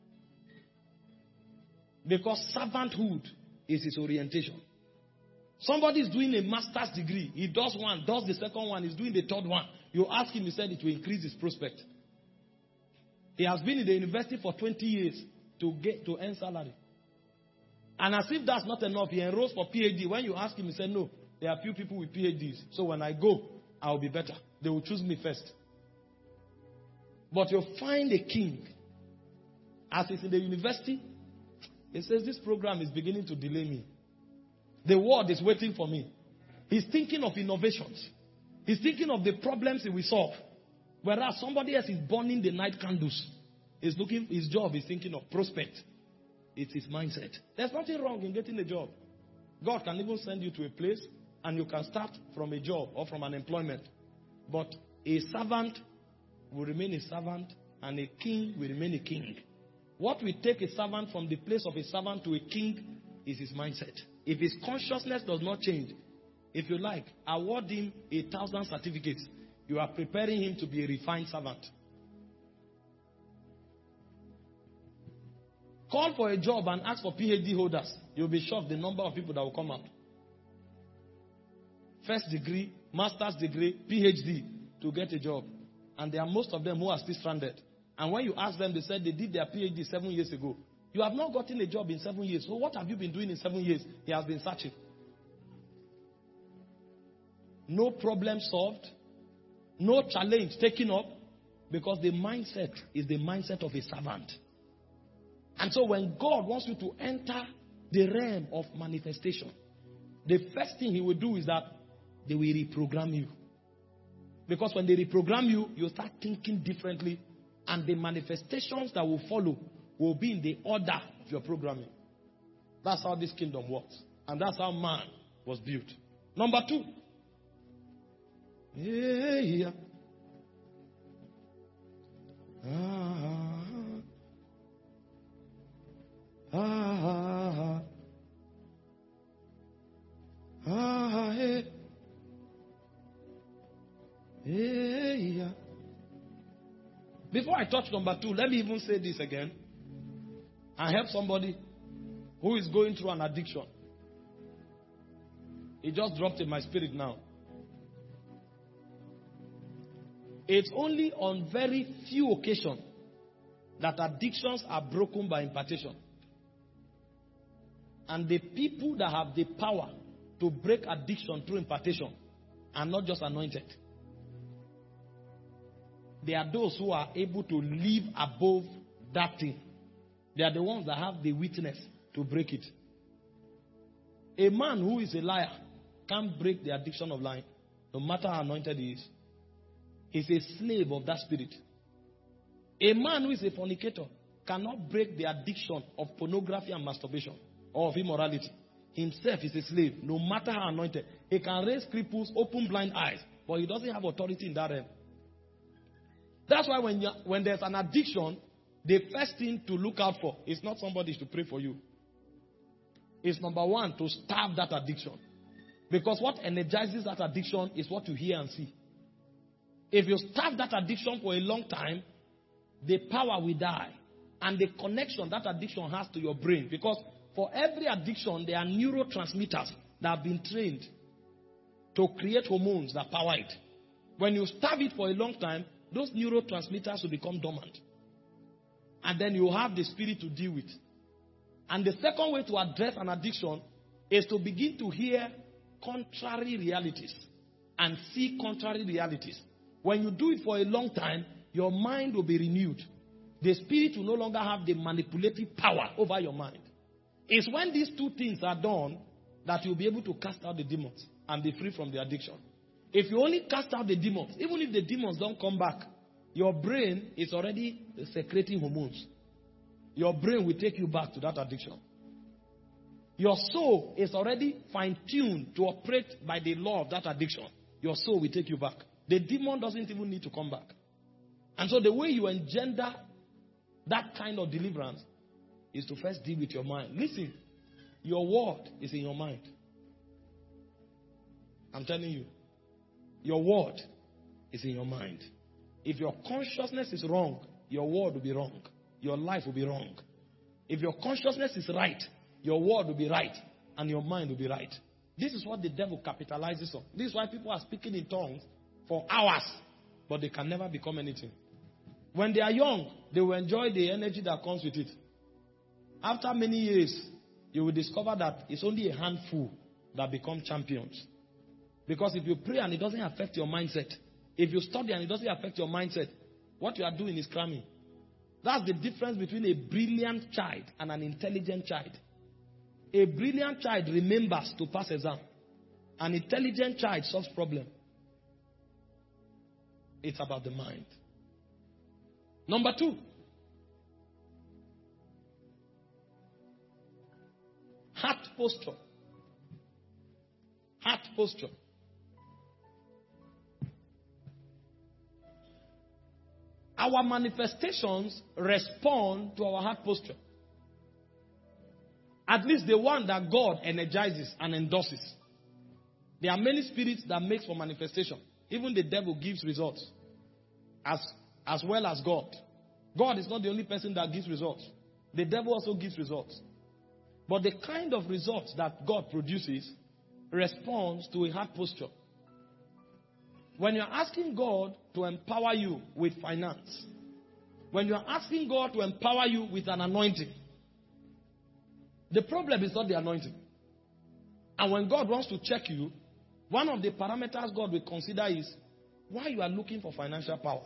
Because servanthood is his orientation. Somebody is doing a master's degree. He does one, does the second one, he's doing the third one. You ask him, he said it will increase his prospect. He has been in the university for twenty years to get to earn salary. And as if that's not enough, he enrolls for P H D. When you ask him, he said, no, there are few people with P H Ds. So when I go, I'll be better. They will choose me first. But you'll find a king As he's in the university, he says, this program is beginning to delay me. The world is waiting for me. He's thinking of innovations. He's thinking of the problems he will solve. Whereas somebody else is burning the night candles. He's looking, his job is thinking of prospect. It's his mindset. There's nothing wrong in getting a job. God can even send you to a place and you can start from a job or from an employment. But a servant will remain a servant and a king will remain a king. What will take a servant from the place of a servant to a king is his mindset. If his consciousness does not change, if you like, award him a thousand certificates. You are preparing him to be a refined servant. Call for a job and ask for P H D holders. You'll be shocked the number of people that will come out. First degree, master's degree, P H D to get a job. And there are most of them who are still stranded. And when you ask them, they said they did their P H D seven years ago. You have not gotten a job in seven years. So what have you been doing in seven years? He has been searching. No problem solved. No challenge taken up. Because the mindset is the mindset of a servant. And so when God wants you to enter the realm of manifestation, the first thing he will do is that they will reprogram you. Because when they reprogram you, you start thinking differently. And the manifestations that will follow will be in the order of your programming. That's how this kingdom works. And that's how man was built. Number two. Yeah, yeah. Ah, ah, ah, ah, hey. Hey, yeah. Before I touch number two, let me even say this again. I help somebody who is going through an addiction. It just dropped in my spirit now. It's only on very few occasions that addictions are broken by impartation. And the people that have the power to break addiction through impartation are not just anointed. They are those who are able to live above that thing. They are the ones that have the witness to break it. A man who is a liar can't break the addiction of lying, no matter how anointed he is. He's a slave of that spirit. A man who is a fornicator cannot break the addiction of pornography and masturbation or of immorality. Himself is a slave, no matter how anointed. He can raise cripples, open blind eyes, but he doesn't have authority in that realm. That's why when, you, when there's an addiction, the first thing to look out for is not somebody to pray for you. It's number one, to starve that addiction. Because what energizes that addiction is what you hear and see. If you starve that addiction for a long time, the power will die. And the connection that addiction has to your brain. Because for every addiction, there are neurotransmitters that have been trained to create hormones that power it. When you starve it for a long time, those neurotransmitters will become dormant. And then you have the spirit to deal with. And the second way to address an addiction is to begin to hear contrary realities and see contrary realities. When you do it for a long time, your mind will be renewed. The spirit will no longer have the manipulative power over your mind. It's when these two things are done that you'll be able to cast out the demons and be free from the addiction. If you only cast out the demons, even if the demons don't come back, your brain is already secreting hormones. Your brain will take you back to that addiction. Your soul is already fine-tuned to operate by the law of that addiction. Your soul will take you back. The demon doesn't even need to come back. And so the way you engender that kind of deliverance is to first deal with your mind. Listen, your word is in your mind. I'm telling you. Your word is in your mind. If your consciousness is wrong, your word will be wrong. Your life will be wrong. If your consciousness is right, your word will be right. And your mind will be right. This is what the devil capitalizes on. This is why people are speaking in tongues for hours, but they can never become anything. When they are young, they will enjoy the energy that comes with it. After many years, you will discover that it's only a handful that become champions. Because if you pray and it doesn't affect your mindset, if you study and it doesn't affect your mindset, what you are doing is cramming. That's the difference between a brilliant child and an intelligent child. A brilliant child remembers to pass exam. An intelligent child solves problem. It's about the mind. Number two. Heart posture. Heart posture. Our manifestations respond to our heart posture. At least the one that God energizes and endorses. There are many spirits that makes for manifestation. Even the devil gives results. As, as well as God. God is not the only person that gives results. The devil also gives results. But the kind of results that God produces responds to a heart posture. When you're asking God to empower you with finance, when you're asking God to empower you with an anointing, the problem is not the anointing. And when God wants to check you, one of the parameters God will consider is why you are looking for financial power.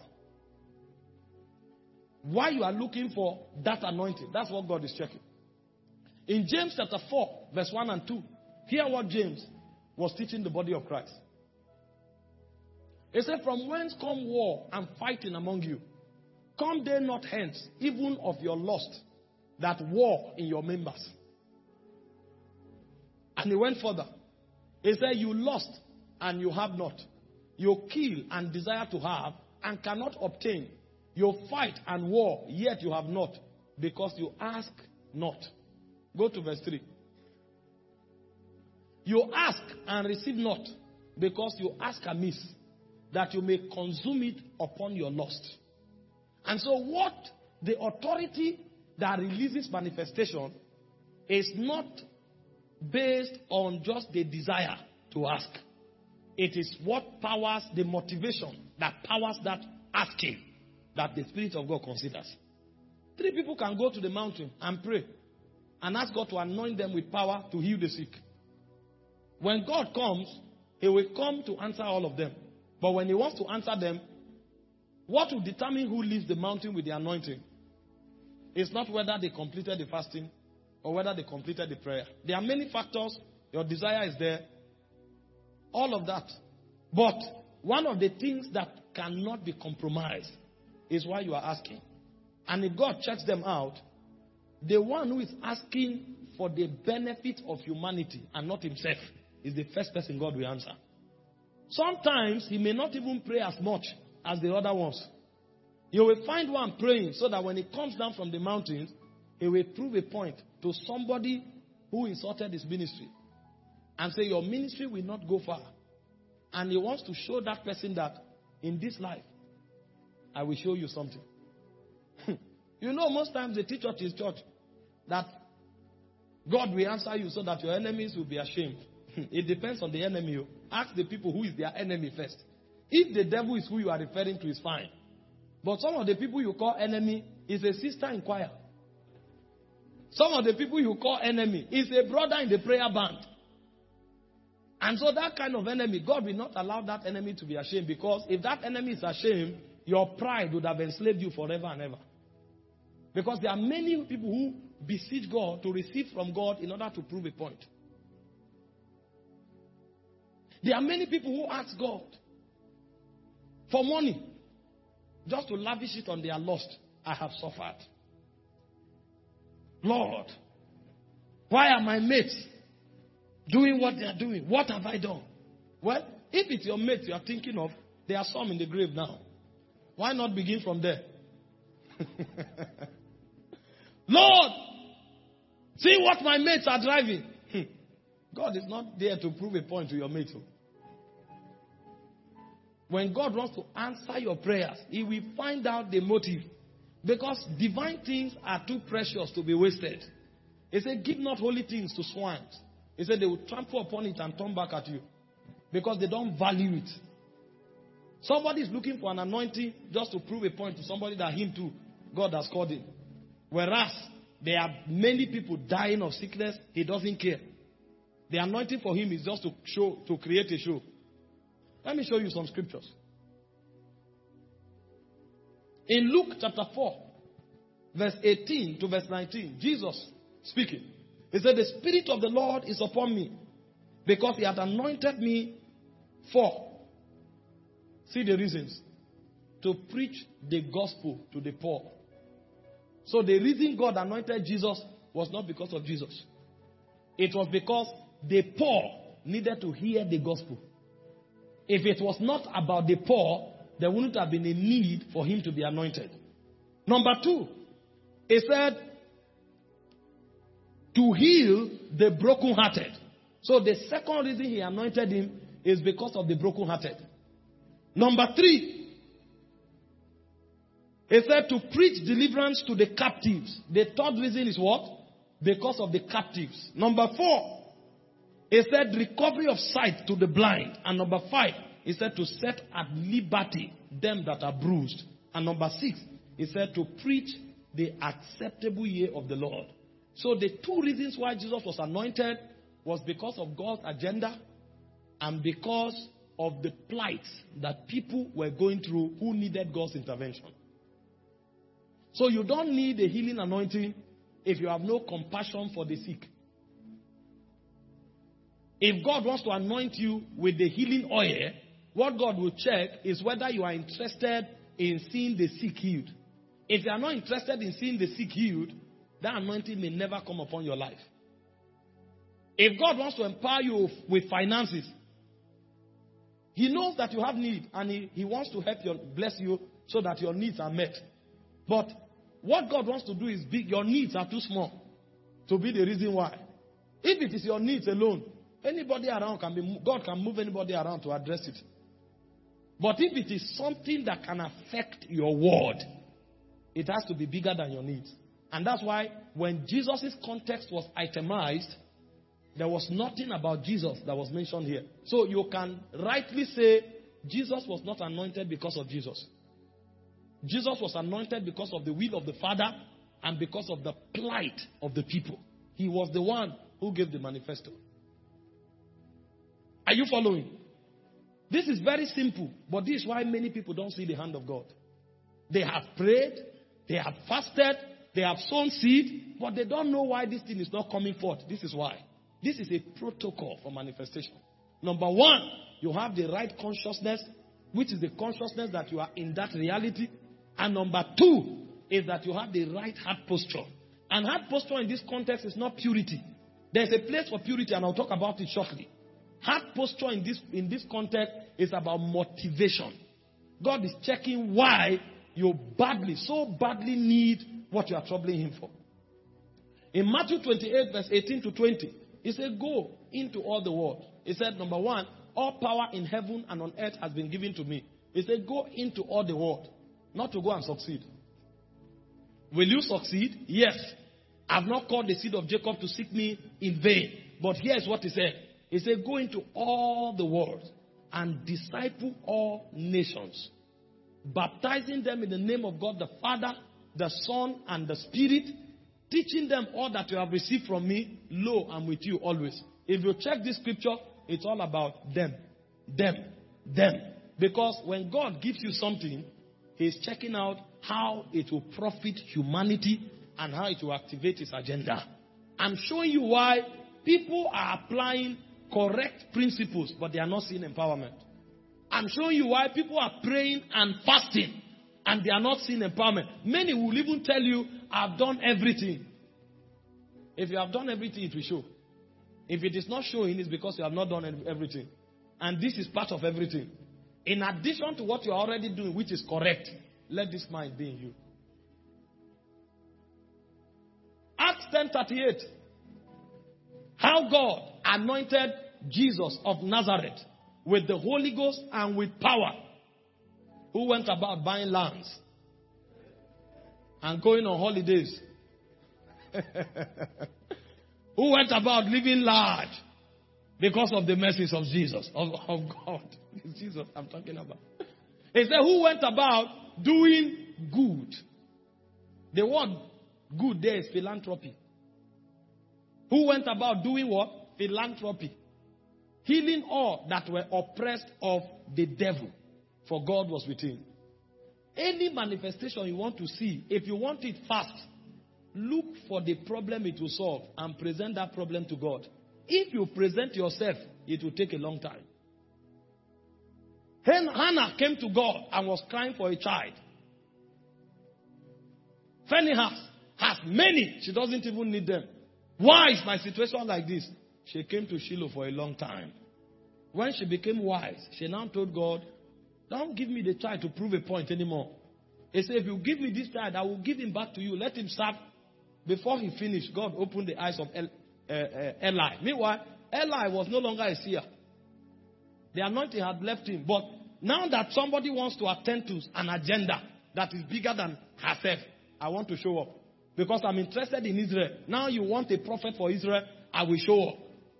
Why you are looking for that anointing. That's what God is checking. In James chapter four, verse one and two, hear what James was teaching the body of Christ. He said, from whence come war and fighting among you? Come they not hence, even of your lust, that war in your members. And he went further. He said, you lust and you have not. You kill and desire to have and cannot obtain. You fight and war, yet you have not, because you ask not. Go to verse three. You ask and receive not, because you ask amiss, that you may consume it upon your lust. And so what the authority that releases manifestation is not based on just the desire to ask. It is what powers the motivation that powers that asking that the Spirit of God considers. Three people can go to the mountain and pray and ask God to anoint them with power to heal the sick. When God comes, He will come to answer all of them. But when He wants to answer them, what will determine who leaves the mountain with the anointing is not whether they completed the fasting or whether they completed the prayer. There are many factors. Your desire is there. All of that. But one of the things that cannot be compromised is why you are asking. And if God checks them out, the one who is asking for the benefit of humanity and not himself is the first person God will answer. Sometimes he may not even pray as much as the other ones. You will find one praying so that when he comes down from the mountains, he will prove a point to somebody who insulted his ministry and say, your ministry will not go far. And he wants to show that person that in this life, I will show you something. You know, most times they teach at his church that God will answer you so that your enemies will be ashamed. It depends on the enemy. Ask the people who is their enemy first. If the devil is who you are referring to, is fine. But some of the people you call enemy is a sister in choir. Some of the people you call enemy is a brother in the prayer band. And so that kind of enemy, God will not allow that enemy to be ashamed, because if that enemy is ashamed, your pride would have enslaved you forever and ever. Because there are many people who beseech God to receive from God in order to prove a point. There are many people who ask God for money just to lavish it on their lust. I have suffered. Lord, why are my mates doing what they are doing? What have I done? Well, if it's your mates you are thinking of, there are some in the grave now. Why not begin from there? Lord, see what my mates are driving. God is not there to prove a point to your mates. When God wants to answer your prayers, He will find out the motive. Because divine things are too precious to be wasted. He said, give not holy things to swines. He said they will trample upon it and turn back at you. Because they don't value it. Somebody is looking for an anointing just to prove a point to somebody that him too, God has called him. Whereas there are many people dying of sickness, he doesn't care. The anointing for him is just to show, to create a show. Let me show you some scriptures. In Luke chapter four, verse eighteen to verse nineteen. Jesus speaking. He said, the Spirit of the Lord is upon me, because he hath anointed me for, see the reasons, to preach the gospel to the poor. So the reason God anointed Jesus was not because of Jesus. It was because the poor needed to hear the gospel. If it was not about the poor, there wouldn't have been a need for him to be anointed. Number two, he said, to heal the brokenhearted. So the second reason he anointed him is because of the brokenhearted. Number three, he said to preach deliverance to the captives. The third reason is what? Because of the captives. Number four, he said recovery of sight to the blind. And number five, he said to set at liberty them that are bruised. And number six, he said to preach the acceptable year of the Lord. So the two reasons why Jesus was anointed was because of God's agenda and because of the plight that people were going through who needed God's intervention. So you don't need a healing anointing if you have no compassion for the sick. If God wants to anoint you with the healing oil, what God will check is whether you are interested in seeing the sick healed. If you are not interested in seeing the sick healed, that anointing may never come upon your life. If God wants to empower you with finances, he knows that you have need and he, he wants to help you, bless you so that your needs are met. But what God wants to do is big. Your needs are too small to be the reason why. If it is your needs alone, anybody around can be, God can move anybody around to address it. But if it is something that can affect your world, it has to be bigger than your needs. And that's why when Jesus' context was itemized, there was nothing about Jesus that was mentioned here. So you can rightly say Jesus was not anointed because of Jesus. Jesus was anointed because of the will of the Father and because of the plight of the people. He was the one who gave the manifesto. Are you following? This is very simple, but this is why many people don't see the hand of God. They have prayed, they have fasted, they have sown seed, but they don't know why this thing is not coming forth. This is why. This is a protocol for manifestation. Number one, you have the right consciousness, which is the consciousness that you are in that reality. And number two is that you have the right heart posture. And heart posture in this context is not purity. There's a place for purity, and I'll talk about it shortly. Heart posture in this, in this context is about motivation. God is checking why you badly, so badly need what you are troubling him for. In Matthew twenty-eight, verse eighteen to twenty, he said, go into all the world. He said, number one, all power in heaven and on earth has been given to me. He said, go into all the world, not to go and succeed. Will you succeed? Yes. I've not called the seed of Jacob to seek me in vain. But here's what he said. He said, go into all the world and disciple all nations, baptizing them in the name of God the Father, the Son, and the Spirit, teaching them all that you have received from me. Lo, I'm with you always. If you check this scripture, it's all about them, them, them. Because when God gives you something, he's checking out how it will profit humanity and how it will activate his agenda. I'm showing you why people are applying correct principles, but they are not seeing empowerment. I'm showing you why people are praying and fasting, and they are not seeing empowerment. Many will even tell you, I've done everything. If you have done everything, it will show. If it is not showing, it's because you have not done everything. And this is part of everything. In addition to what you are already doing, which is correct, let this mind be in you. Acts ten thirty-eight. How God anointed Jesus of Nazareth with the Holy Ghost and with power, who went about buying lands and going on holidays, who went about living large because of the mercies of Jesus, of, of God. It's Jesus I'm talking about. He said, who went about doing good. The word good there is philanthropy. Who went about doing what? Philanthropy. Healing all that were oppressed of the devil, for God was with him. Any manifestation you want to see, if you want it fast, look for the problem it will solve and present that problem to God. If you present yourself, it will take a long time. Hannah came to God and was crying for a child. Phinehas has many. She doesn't even need them. Why is my situation like this? She came to Shiloh for a long time. When she became wise, she now told God, don't give me the child to prove a point anymore. He said, if you give me this child, I will give him back to you. Let him serve. Before he finished, God opened the eyes of El, uh, uh, Eli. Meanwhile, Eli was no longer a seer. The anointing had left him. But now that somebody wants to attend to an agenda that is bigger than herself, I want to show up. Because I'm interested in Israel. Now you want a prophet for Israel, I will show up.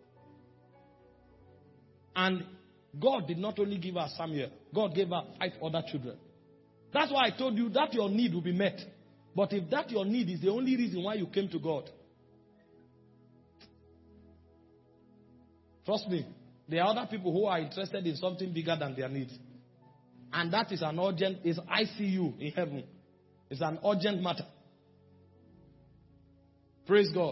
And God did not only give her Samuel, God gave her five other children. That's why I told you that your need will be met. But if that your need is the only reason why you came to God, trust me, there are other people who are interested in something bigger than their needs. And that is an urgent, is I C U in heaven. It's an urgent matter. Praise God.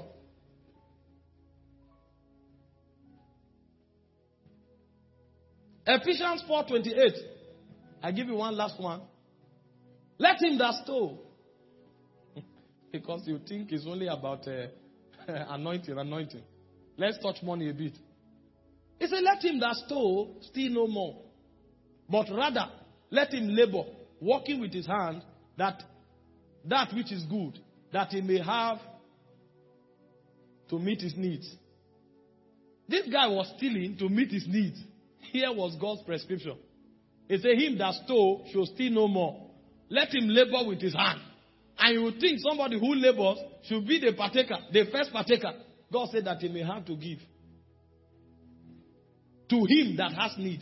Ephesians four twenty-eight. I give you one last one. Let him that stole. Because you think it's only about uh, anointing, anointing. Let's touch money a bit. He said, let him that stole steal no more. But rather, let him labor, working with his hand, that that which is good, that he may have to meet his needs. This guy was stealing to meet his needs. Here was God's prescription. He said, him that stole should steal no more. Let him labor with his hand. And you would think somebody who labors should be the partaker, the first partaker. God said that he may have to give to him that has need.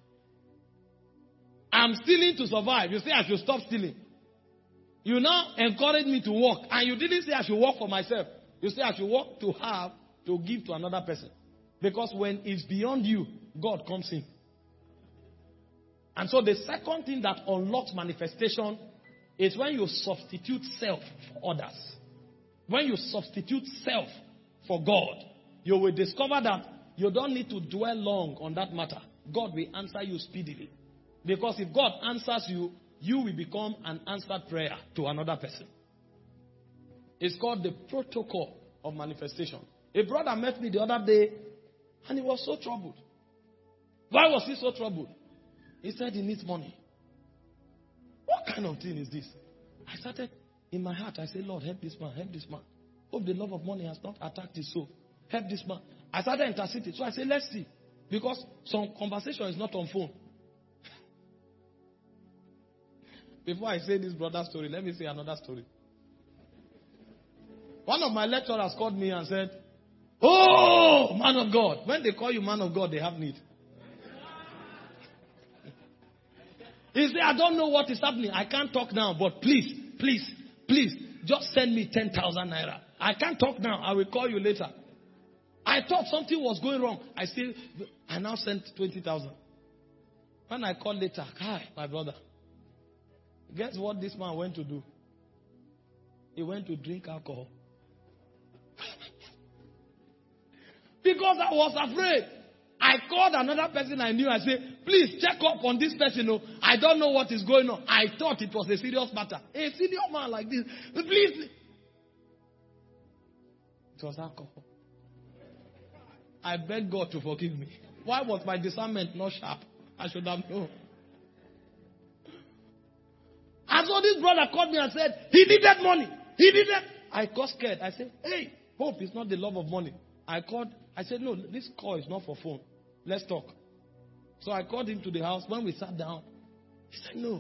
I'm stealing to survive. You say I should stop stealing. You now encourage me to work. And you didn't say I should work for myself. You say I should work to have to give to another person. Because when it's beyond you, God comes in. And so the second thing that unlocks manifestation is when you substitute self for others. When you substitute self for God, you will discover that you don't need to dwell long on that matter. God will answer you speedily. Because if God answers you, you will become an answered prayer to another person. It's called the protocol of manifestation. A brother met me the other day and he was so troubled. Why was he so troubled? He said he needs money. What kind of thing is this? I started in my heart. I said, Lord, help this man, help this man. Hope the love of money has not attacked his soul. Help this man. I started interceding. So I said, let's see. Because some conversation is not on phone. Before I say this brother's story, let me say another story. One of my lecturers called me and said, oh, man of God. When they call you man of God, they have need. He said, I don't know what is happening. I can't talk now, but please, please, please, just send me ten thousand naira. I can't talk now. I will call you later. I thought something was going wrong. I still, I now sent twenty thousand. When I called later, hi, my brother. Guess what this man went to do? He went to drink alcohol. Because I was afraid. I called another person I knew. I said, please check up on this person. Oh, I don't know what is going on. I thought it was a serious matter. A serious man like this. Please. It was alcohol. I beg God to forgive me. Why was my discernment not sharp? I should have known. And so this brother called me and said, he needed money. He needed. I got scared. I said, hey, hope is not the love of money. I called. I said, no, this call is not for phone. Let's talk. So I called him to the house. When we sat down, he said, no.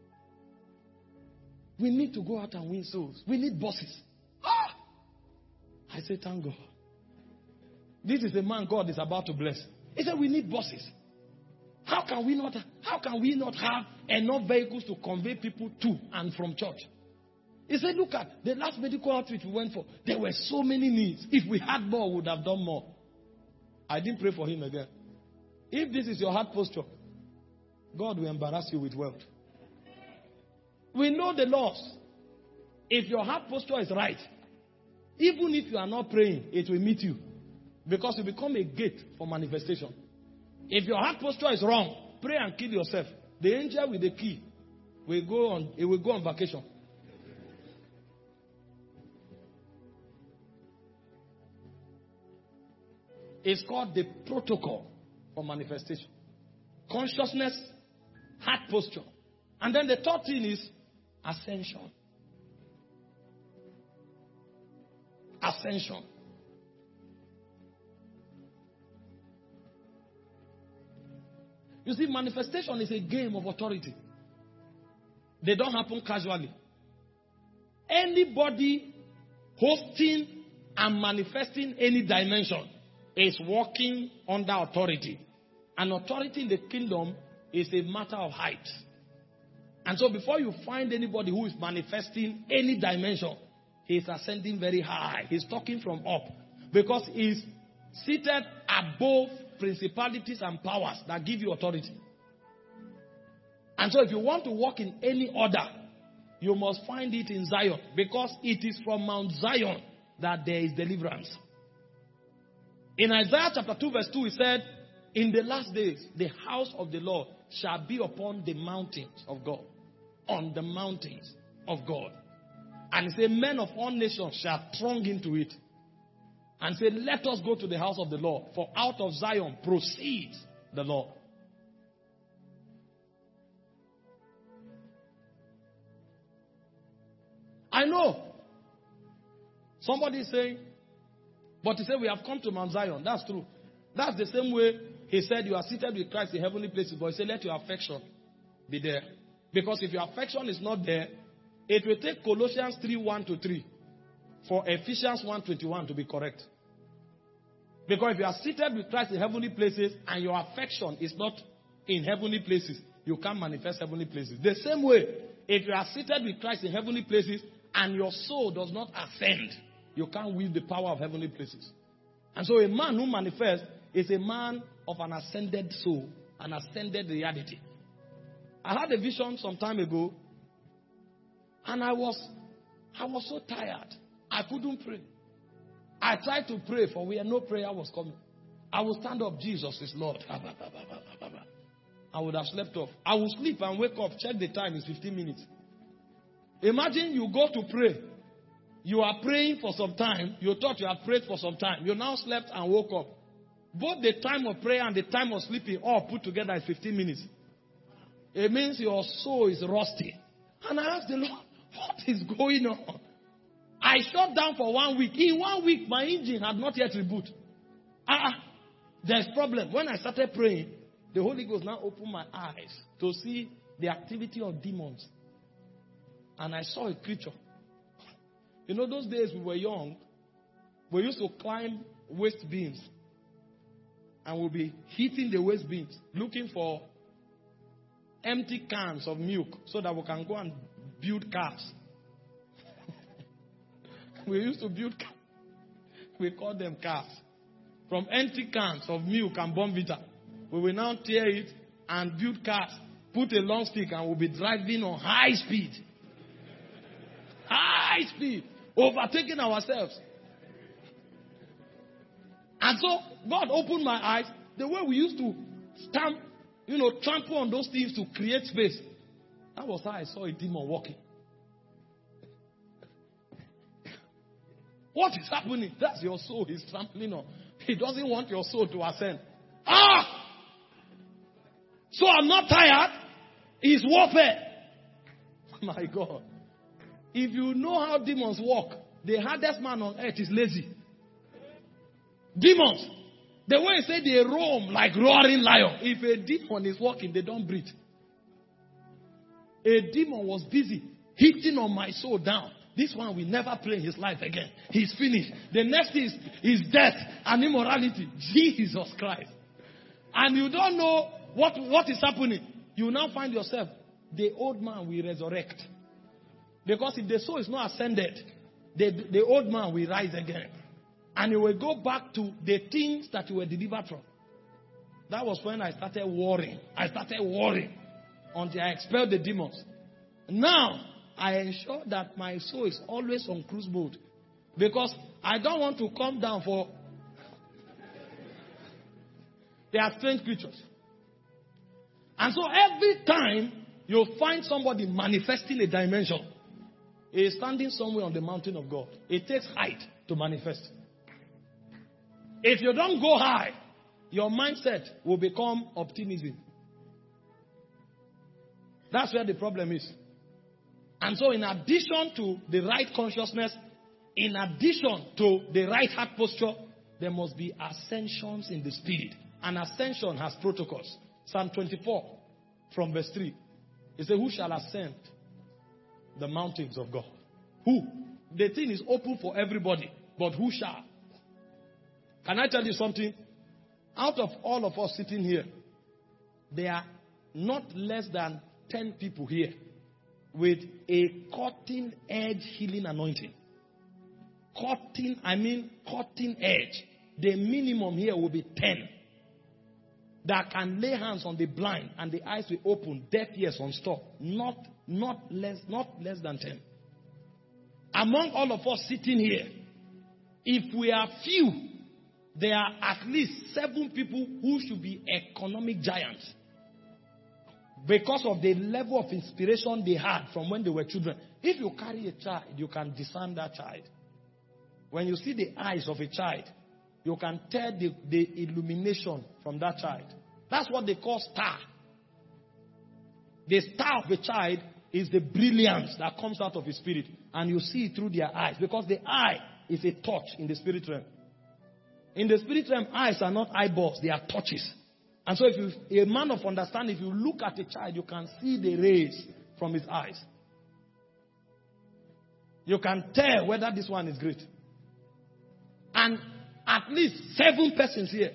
We need to go out and win souls. We need bosses. Ah! I said, thank God. This is the man God is about to bless. He said, we need bosses. How can we not, how can we not have enough vehicles to convey people to and from church? He said, look at the last medical outreach we went for. There were so many needs. If we had more, we would have done more. I didn't pray for him again. If this is your heart posture, God will embarrass you with wealth. We know the laws. If your heart posture is right, even if you are not praying, it will meet you. Because you become a gate for manifestation. If your heart posture is wrong, pray and kill yourself. The angel with the key will go on, it will go on vacation. It's called the protocol for manifestation. Consciousness, heart posture. And then the third thing is ascension. Ascension. You see, manifestation is a game of authority. They don't happen casually. Anybody hosting and manifesting any dimension is walking under authority. And authority in the kingdom is a matter of height. And so before you find anybody who is manifesting any dimension, he is ascending very high. He's talking from up. Because he's seated above principalities and powers that give you authority. And so if you want to walk in any order, you must find it in Zion. Because it is from Mount Zion that there is deliverance. In Isaiah chapter two verse two, he said, in the last days, the house of the Lord shall be upon the mountains of God. On the mountains of God. And he said, men of all nations shall throng into it. And said, let us go to the house of the Lord. For out of Zion proceeds the Lord. I know. Somebody is saying, but he said, we have come to Mount Zion. That's true. That's the same way he said, you are seated with Christ in heavenly places. But he said, let your affection be there. Because if your affection is not there, it will take Colossians three, one to three for Ephesians one, twenty-one to be correct. Because if you are seated with Christ in heavenly places and your affection is not in heavenly places, you can't manifest heavenly places. The same way, if you are seated with Christ in heavenly places and your soul does not ascend, you can't wield the power of heavenly places. And so a man who manifests is a man of an ascended soul, an ascended reality. I had a vision some time ago, and I was, I was so tired. I couldn't pray. I tried to pray for where no prayer was coming. I would stand up, Jesus is Lord. I would have slept off. I would sleep and wake up, check the time, it's fifteen minutes. Imagine you go to pray. You are praying for some time. You thought you had prayed for some time. You now slept and woke up. Both the time of prayer and the time of sleeping all put together is fifteen minutes. It means your soul is rusty. And I asked the Lord, what is going on? I shut down for one week. In one week, my engine had not yet rebooted. Ah, uh, there's problem. When I started praying, the Holy Ghost now opened my eyes to see the activity of demons. And I saw a creature. You know, those days we were young, we used to climb waste bins. And we'll be hitting the waste bins, looking for empty cans of milk so that we can go and build cars. We used to build cars. We call them cars. From empty cans of milk and Bournvita, we will now tear it and build cars. Put a long stick and we'll be driving on high speed. High speed. Overtaking ourselves. And so, God opened my eyes. The way we used to stamp, you know, trample on those things to create space. That was how I saw a demon walking. What is happening? That's your soul he's trampling on. He doesn't want your soul to ascend. Ah! So I'm not tired. It's warfare. My God. If you know how demons walk, the hardest man on earth is lazy. Demons. The way he said they roam like roaring lion. If a demon is walking, they don't breathe. A demon was busy hitting on my soul down. This one will never play in his life again. He's finished. The next is, is death and immorality. Jesus Christ. And you don't know what, what is happening. You now find yourself, the old man will resurrect. Because if the soul is not ascended, the, the old man will rise again. And he will go back to the things that you were delivered from. That was when I started worrying. I started worrying until I expelled the demons. Now, I ensure that my soul is always on cruise mode. Because I don't want to come down for... They are strange creatures. And so every time you find somebody manifesting a dimension, he is standing somewhere on the mountain of God. It takes height to manifest. If you don't go high, your mindset will become optimism. That's where the problem is. And so in addition to the right consciousness, in addition to the right heart posture, there must be ascensions in the spirit. An ascension has protocols. Psalm twenty-four from verse three. It says, who shall ascend the mountains of God? Who? The thing is open for everybody. But who shall? Can I tell you something? Out of all of us sitting here, there are not less than ten people here with a cutting edge healing anointing. Cutting, I mean cutting edge. The minimum here will be ten. That can lay hands on the blind and the eyes will open, deaf ears unstopped. Not, not less, not less than ten. Among all of us sitting here, if we are few, there are at least seven people who should be economic giants. Because of the level of inspiration they had from when they were children. If you carry a child, you can discern that child. When you see the eyes of a child, you can tell the, the illumination from that child. That's what they call star. The star of a child is the brilliance that comes out of his spirit. And you see it through their eyes. Because the eye is a touch in the spirit realm. In the spirit realm, eyes are not eyeballs, they are touches. And so if you, a man of understanding, if you look at a child, you can see the rays from his eyes. You can tell whether this one is great. And at least seven persons here.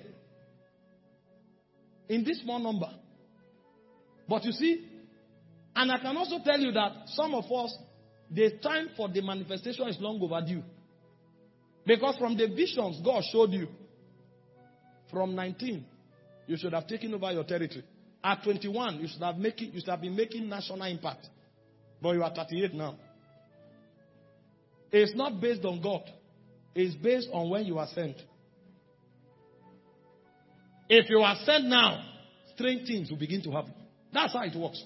In this small number. But you see, and I can also tell you that some of us, the time for the manifestation is long overdue. Because from the visions God showed you, from nineteen, you should have taken over your territory. At twenty-one, you should have making, you should have been making national impact. But you are thirty-eight now. It's not based on God. It's based on when you are sent. If you are sent now, strange things will begin to happen. That's how it works.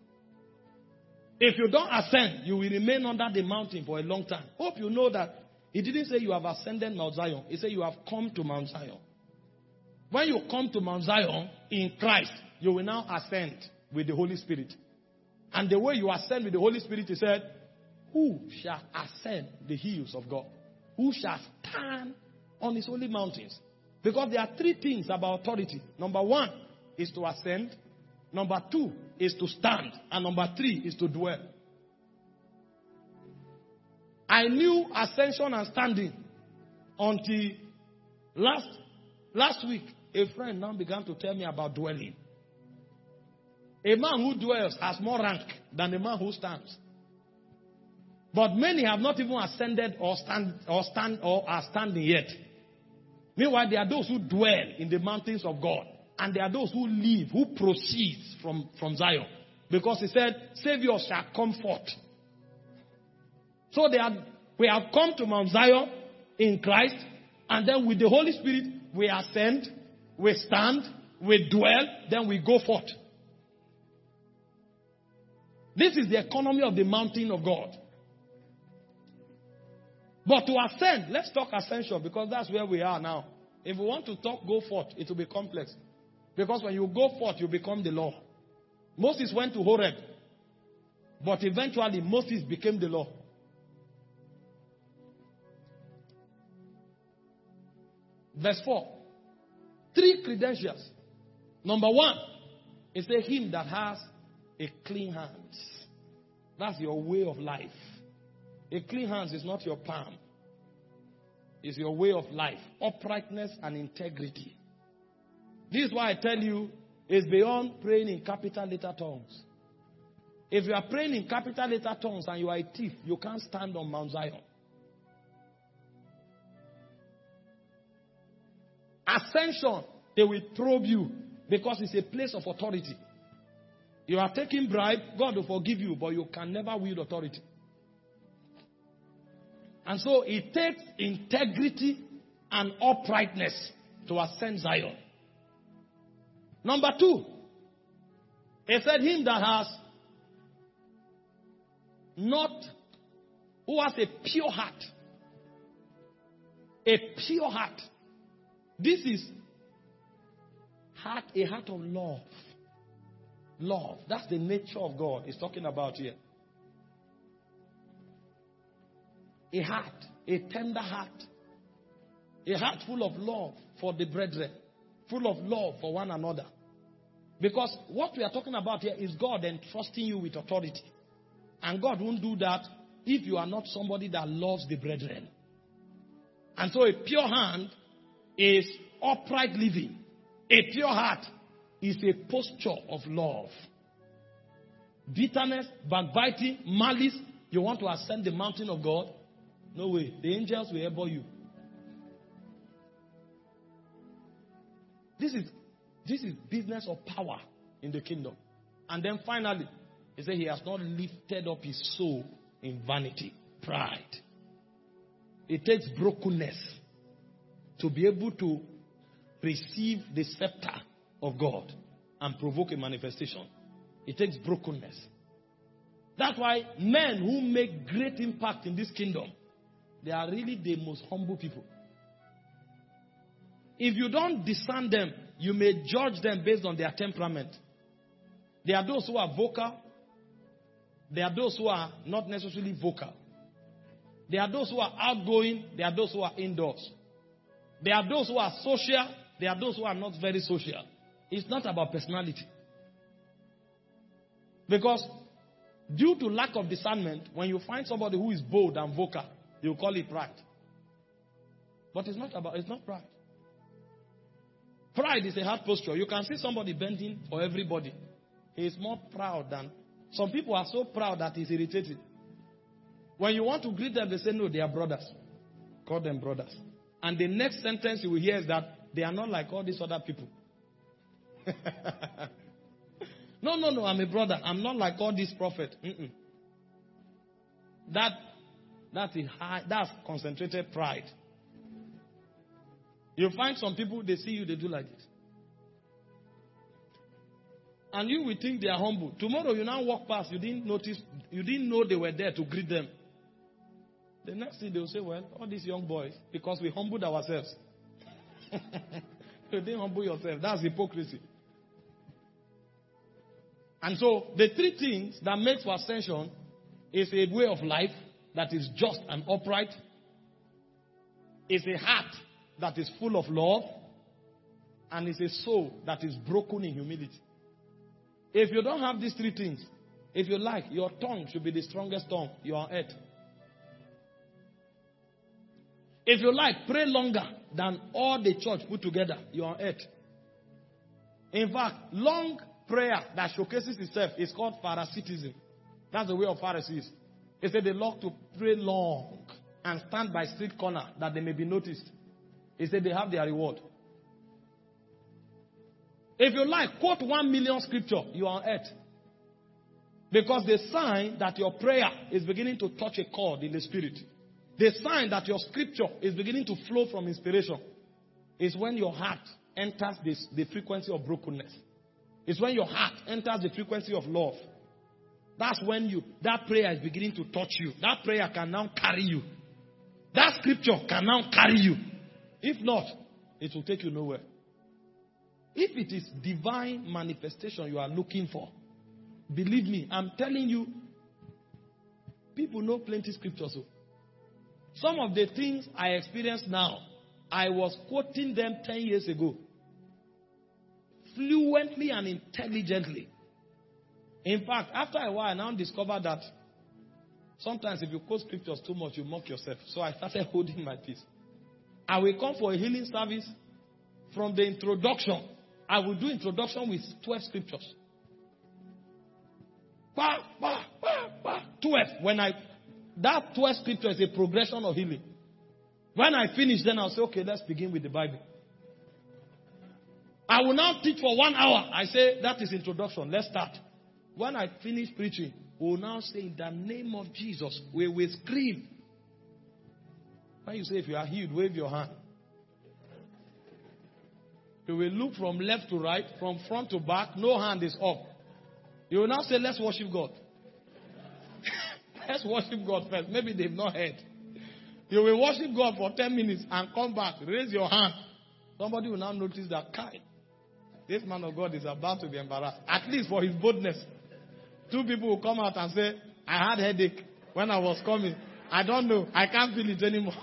If you don't ascend, you will remain under the mountain for a long time. Hope you know that he didn't say you have ascended Mount Zion. He said you have come to Mount Zion. When you come to Mount Zion in Christ, you will now ascend with the Holy Spirit. And the way you ascend with the Holy Spirit, he said, who shall ascend the hills of God? Who shall stand on his holy mountains? Because there are three things about authority. Number one is to ascend. Number two is to stand. And number three is to dwell. I knew ascension and standing until last, last week. A friend now began to tell me about dwelling. A man who dwells has more rank than a man who stands. But many have not even ascended or stand or stand or are standing yet. Meanwhile, there are those who dwell in the mountains of God. And there are those who live, who proceed from, from Zion. Because he said, Savior shall come forth. So they are, we have come to Mount Zion in Christ. And then with the Holy Spirit, we ascend, we stand, we dwell, then we go forth. This is the economy of the mountain of God. But to ascend, let's talk ascension because that's where we are now. If we want to talk go forth, it will be complex. Because when you go forth, you become the law. Moses went to Horeb. But eventually, Moses became the law. Verse four. Three credentials. Number one, is a him that has a clean hands. That's your way of life. A clean hands is not your palm. It's your way of life. Uprightness and integrity. This is why I tell you, it's beyond praying in capital letter tongues. If you are praying in capital letter tongues and you are a thief, you can't stand on Mount Zion. Ascension, they will probe you because it's a place of authority. You are taking bribe, God will forgive you, but you can never wield authority. And so it takes integrity and uprightness to ascend Zion. Number two, he said, him that has not, who has a pure heart. A pure heart. This is heart, a heart of love. Love. That's the nature of God he's talking about here. A heart, a tender heart. A heart full of love for the brethren. Full of love for one another. Because what we are talking about here is God entrusting you with authority. And God won't do that if you are not somebody that loves the brethren. And so a pure hand is upright living. A pure heart is a posture of love. Bitterness, backbiting, malice. You want to ascend the mountain of God? No way. The angels will elbow you. This is, this is business of power in the kingdom. And then finally, he said he has not lifted up his soul in vanity, pride. It takes brokenness to be able to receive the scepter of God and provoke a manifestation. It takes brokenness. That's why men who make great impact in this kingdom, they are really the most humble people. If you don't discern them, you may judge them based on their temperament. There are those who are vocal. There are those who are not necessarily vocal. There are those who are outgoing. There are those who are indoors. There are those who are social. There are those who are not very social. It's not about personality. Because due to lack of discernment, when you find somebody who is bold and vocal, you call it pride. But it's not about, it's not pride. Pride is a hard posture. You can see somebody bending for everybody. He is more proud than... Some people are so proud that he's irritated. When you want to greet them, they say, no, they are brothers. Call them brothers. And the next sentence you will hear is that they are not like all these other people. no, no, no, I'm a brother. I'm not like all these prophets. Mm-mm. That, that is high, that's concentrated pride. You find some people, they see you, they do like this. And you will think they are humble. Tomorrow you now walk past, you didn't notice, you didn't know they were there to greet them. The next thing they will say, well, all these young boys, because we humbled ourselves. You didn't humble yourself. That's hypocrisy. And so the three things that makes for ascension is a way of life that is just and upright. It's a heart that is full of love. And it's a soul that is broken in humility. If you don't have these three things, if you like, your tongue should be the strongest tongue you are on earth. If you like, pray longer than all the church put together, you are on earth. In fact, long prayer that showcases itself is called Pharisaicism. That's the way of Pharisees. They say they love to pray long and stand by street corner that they may be noticed. He said they have their reward. If you like, quote one million scripture, you are on earth. Because the sign that your prayer is beginning to touch a chord in the spirit, the sign that your scripture is beginning to flow from inspiration, is when your heart enters this, the frequency of brokenness. It's when your heart enters the frequency of love. That's when you that prayer is beginning to touch you. That prayer can now carry you. That scripture can now carry you. If not, it will take you nowhere. If it is divine manifestation you are looking for, believe me, I'm telling you, people know plenty scriptures. So some of the things I experience now, I was quoting them ten years ago. Fluently and intelligently. In fact, after a while, I now discovered that sometimes if you quote scriptures too much, you mock yourself. So I started holding my peace. I will come for a healing service. From the introduction, I will do introduction with twelve scriptures. Bah, bah, bah, bah, twelve. When I, that twelve scripture is a progression of healing. When I finish, then I'll say, okay, let's begin with the Bible. I will now teach for one hour. I say, that is introduction. Let's start. When I finish preaching, we will now say, in the name of Jesus, we will scream. When you say, if you are healed, wave your hand. You will look from left to right, from front to back, no hand is up. You will now say, let's worship God. Let's worship God first. Maybe they've not heard. You will worship God for ten minutes and come back, raise your hand. Somebody will now notice that, Kai, this man of God is about to be embarrassed. At least for his boldness. Two people will come out and say, I had headache when I was coming. I don't know. I can't feel it anymore.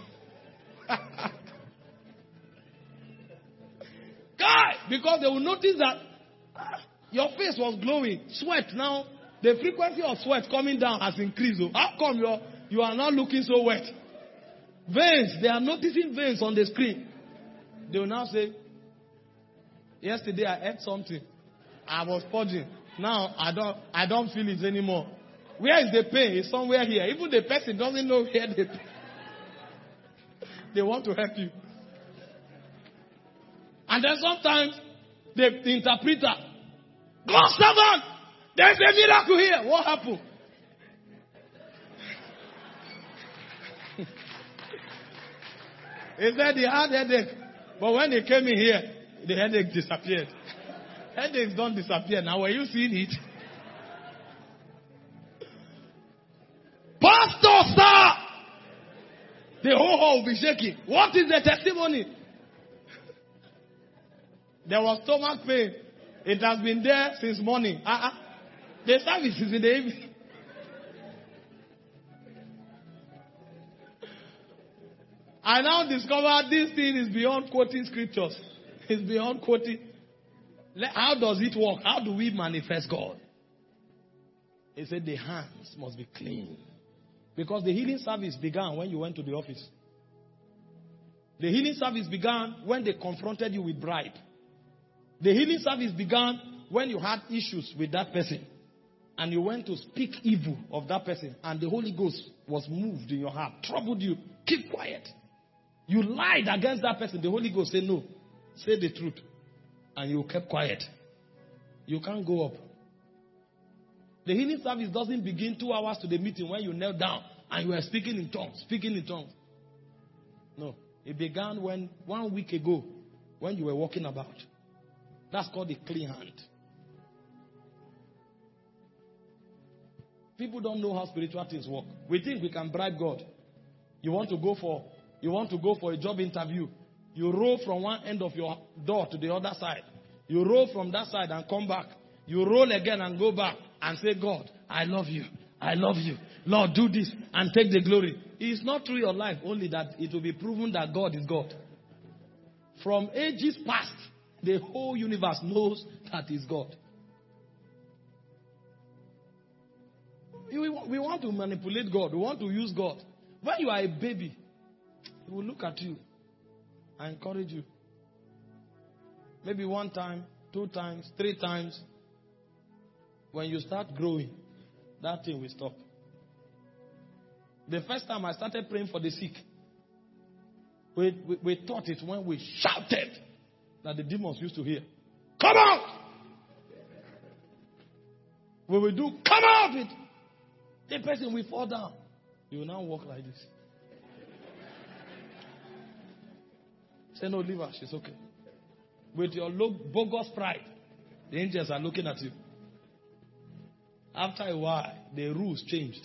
Guy, because they will notice that ah, your face was glowing. Sweat now. The frequency of sweat coming down has increased. How come you're, you are not looking so wet? Veins. They are noticing veins on the screen. They will now say, yesterday I ate something. I was purging. Now I don't I don't feel it anymore. Where is the pain? It's somewhere here. Even the person doesn't know where the pain. They want to help you. And then sometimes the, the interpreter, God servant, there's a miracle here. What happened? He said he had headache. But when he came in here, the headache disappeared. Headaches don't disappear. Now, were you seeing it? Pastor, sir! The whole hall will be shaking. What is the testimony? There was stomach pain. It has been there since morning. Uh-uh. The service is in the evening. I now discovered this thing is beyond quoting scriptures. It's beyond quoting. How does it work? How do we manifest God? He said the hands must be clean. Because the healing service began when you went to the office. The healing service began when they confronted you with bribe. The healing service began when you had issues with that person. And you went to speak evil of that person. And the Holy Ghost was moved in your heart. Troubled you. Keep quiet. You lied against that person. The Holy Ghost said no. Say the truth. And you kept quiet. You can't go up. The healing service doesn't begin two hours to the meeting when you knelt down and you were speaking in tongues. Speaking in tongues. No. It began when one week ago when you were walking about. That's called a clean hand. People don't know how spiritual things work. We think we can bribe God. You want to go for you want to go for a job interview. You roll from one end of your door to the other side. You roll from that side and come back. You roll again and go back and say, God, I love you. I love you. Lord, do this and take the glory. It's not through your life only that it will be proven that God is God. From ages past, the whole universe knows that is God. We, we want to manipulate God. We want to use God. When you are a baby, He will look at you and encourage you. Maybe one time, two times, three times. When you start growing, that thing will stop. The first time I started praying for the sick, we, we, we thought it when we shouted that the demons used to hear. Come out! We will do, come out! It. The person will fall down. You will now walk like this. Say, no, leave her. She's okay. With your low, bogus pride, the angels are looking at you. After a while, the rules changed.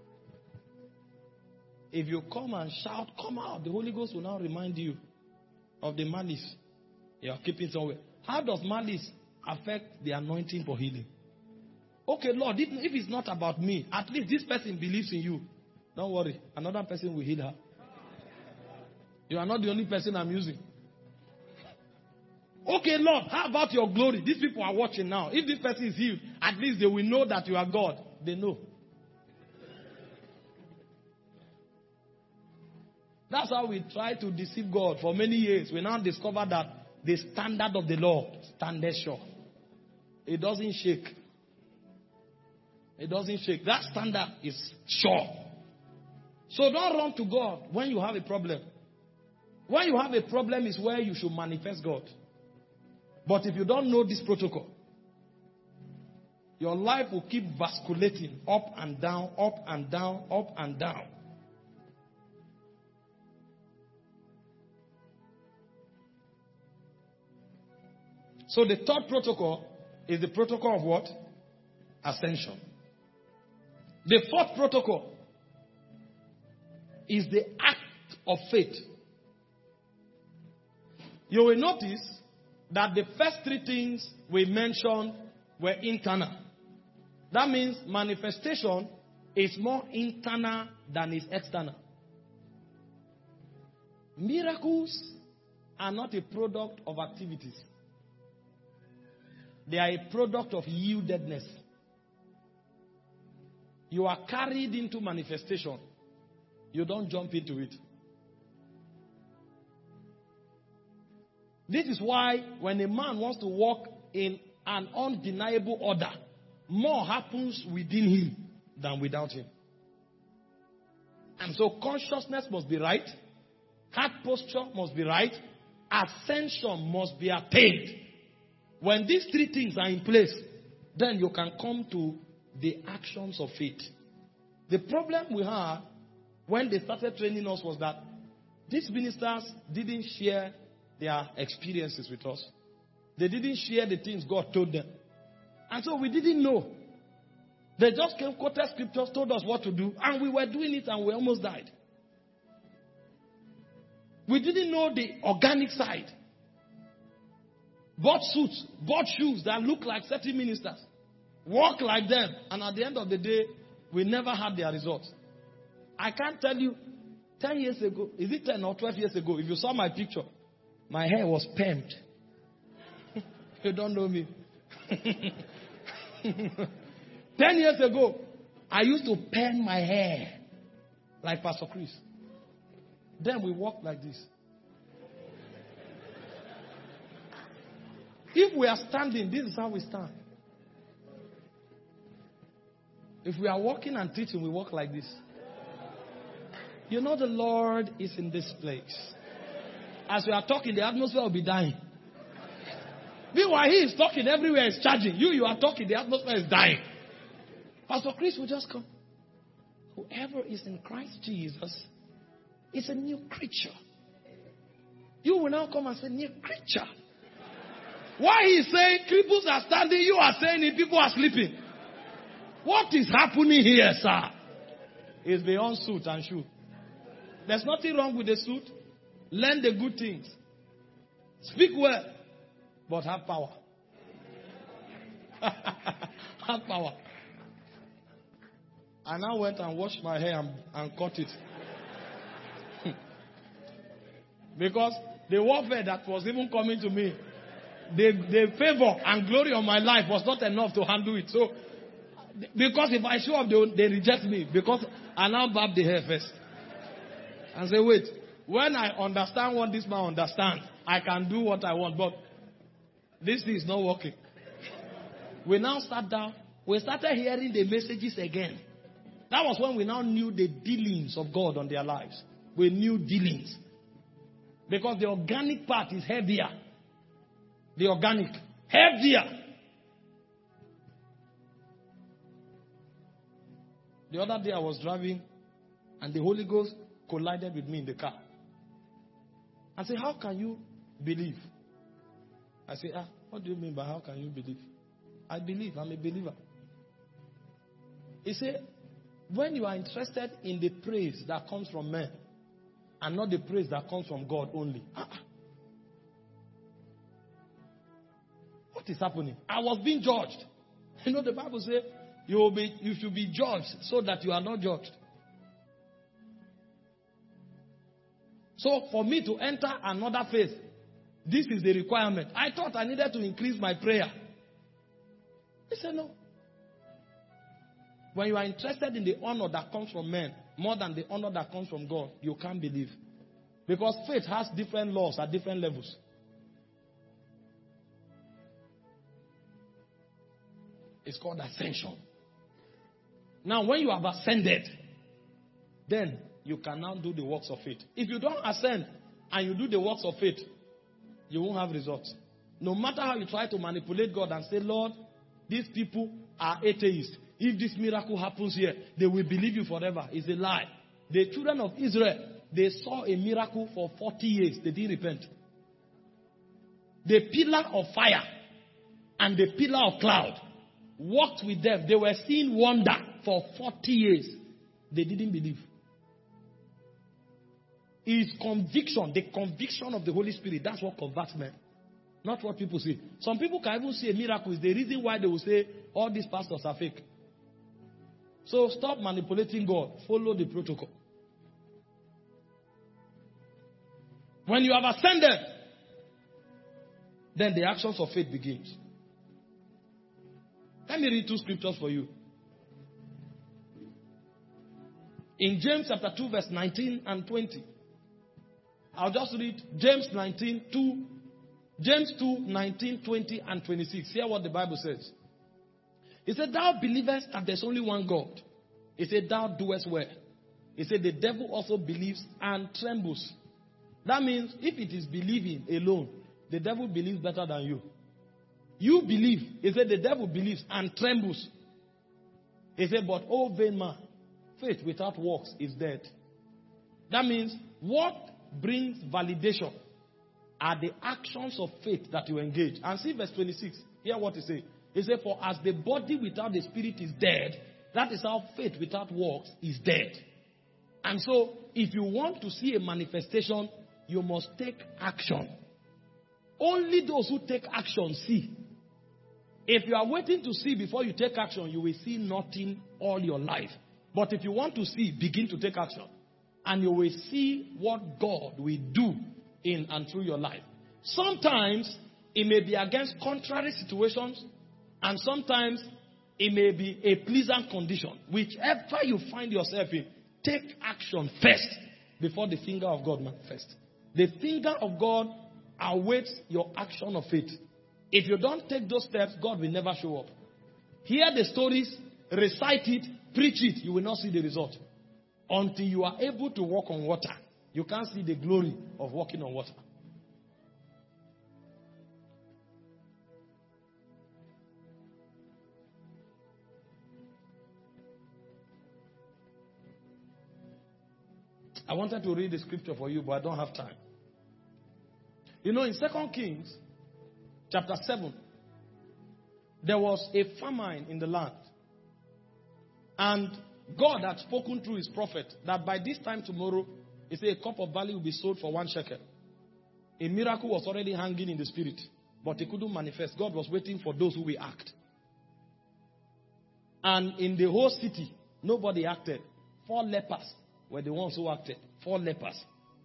If you come and shout, come out, the Holy Ghost will now remind you of the malice you are keeping somewhere. How does malice affect the anointing for healing? Okay, Lord, if, if it's not about me, at least this person believes in you. Don't worry, another person will heal her. You are not the only person I'm using. Okay, Lord, how about your glory? These people are watching now. If this person is healed, at least they will know that you are God. They know. That's how we try to deceive God for many years. We now discover that the standard of the Lord standeth sure. It doesn't shake. It doesn't shake. That standard is sure. So don't run to God when you have a problem. When you have a problem is where you should manifest God. But if you don't know this protocol, Your life will keep vasculating up and down, up and down, up and down. So the third protocol is the protocol of what? Ascension. The fourth protocol is the act of faith. You will notice that the first three things we mentioned were internal. That means manifestation is more internal than is external. Miracles are not a product of activities. They are a product of yieldedness. You are carried into manifestation. You don't jump into it. This is why when a man wants to walk in an undeniable order, more happens within him than without him. And so consciousness must be right. Heart posture must be right. Ascension must be attained. When these three things are in place, then you can come to the actions of faith. The problem we had when they started training us was that these ministers didn't share their experiences with us. They didn't share the things God told them. And so we didn't know. They just came, quoted scriptures, told us what to do, and we were doing it and we almost died. We didn't know the organic side. Bought suits, bought shoes that look like certain ministers. Walk like them. And at the end of the day, we never had their results. I can't tell you, ten years ago, is it ten or twelve years ago, if you saw my picture, my hair was permed. You don't know me. Ten years ago, I used to perm my hair like Pastor Chris. Then we walked like this. If we are standing, this is how we stand. If we are walking and teaching, we walk like this. You know the Lord is in this place. As we are talking, the atmosphere will be dying. Meanwhile, he is talking, everywhere is charging. You, you are talking, the atmosphere is dying. Pastor Chris will just come. Whoever is in Christ Jesus is a new creature. You will now come and say, new creature. Why he is saying cripples are standing, you are saying it, people are sleeping. What is happening here, sir? It's beyond suit and shoe. There's nothing wrong with the suit. Learn the good things. Speak well, but have power. Have power. I now went and washed my hair and, and cut it. Because the warfare that was even coming to me, the, the favor and glory of my life was not enough to handle it. So, because if I show up, they, they reject me. Because I now barb the hair first. And say, wait, when I understand what this man understands, I can do what I want. But this is not working. We now sat down. We started hearing the messages again. That was when we now knew the dealings of God on their lives. We knew dealings. Because the organic part is heavier. The organic. Heavier. The other day I was driving and the Holy Ghost collided with me in the car. I said, how can you believe? I said, ah, what do you mean by how can you believe? I believe. I'm a believer. He said, when you are interested in the praise that comes from men and not the praise that comes from God only. Ah, what is happening? I was being judged. You know the Bible says you will be, you should be judged so that you are not judged. So for me to enter another faith, this is the requirement. I thought I needed to increase my prayer. He said no. When you are interested in the honor that comes from men more than the honor that comes from God, you can't believe. Because faith has different laws at different levels. It's called ascension. Now, when you have ascended, then you can now do the works of faith. If you don't ascend and you do the works of faith, you won't have results. No matter how you try to manipulate God and say, Lord, these people, are atheists. If this miracle happens here, they will believe you forever. It's a lie. The children of Israel, they saw a miracle for forty years. They didn't repent. The pillar of fire and the pillar of cloud walked with them. They were seeing wonder for forty years. They didn't believe. It's conviction, the conviction of the Holy Spirit. That's what converts men. Not what people say. Some people can even see a miracle. It's the reason why they will say all these pastors are fake. So stop manipulating God. Follow the protocol. When you have ascended, then the actions of faith begins. Let me read two scriptures for you. In James chapter two, verse nineteen and twenty. I'll just read James nineteen, two. James two, nineteen, twenty, and twenty-six. Hear what the Bible says. It said, thou believest that there's only one God. It said, thou doest well. It said, the devil also believes and trembles. That means, if it is believing alone, the devil believes better than you. You believe. It said, the devil believes and trembles. It said, but oh vain man, faith without works is dead. That means, what brings validation are the actions of faith that you engage. And see verse twenty-six. Hear what it says. It says, for as the body without the spirit is dead, that is how faith without works is dead. And so, if you want to see a manifestation, you must take action. Only those who take action see. If you are waiting to see before you take action, you will see nothing all your life. But if you want to see, begin to take action. And you will see what God will do in and through your life. Sometimes it may be against contrary situations, and sometimes it may be a pleasant condition. Whichever you find yourself in, take action first before the finger of God manifests. The finger of God awaits your action of faith. If you don't take those steps, God will never show up. Hear the stories, recite it, preach it, you will not see the result. Until you are able to walk on water, you can't see the glory of walking on water. I wanted to read the scripture for you, but I don't have time. You know, in Second Kings, chapter seven, there was a famine in the land. And God had spoken through his prophet that by this time tomorrow, he said a cup of barley will be sold for one shekel. A miracle was already hanging in the spirit, but it couldn't manifest. God was waiting for those who will act. And in the whole city, nobody acted. Four lepers were the ones who acted. Four lepers.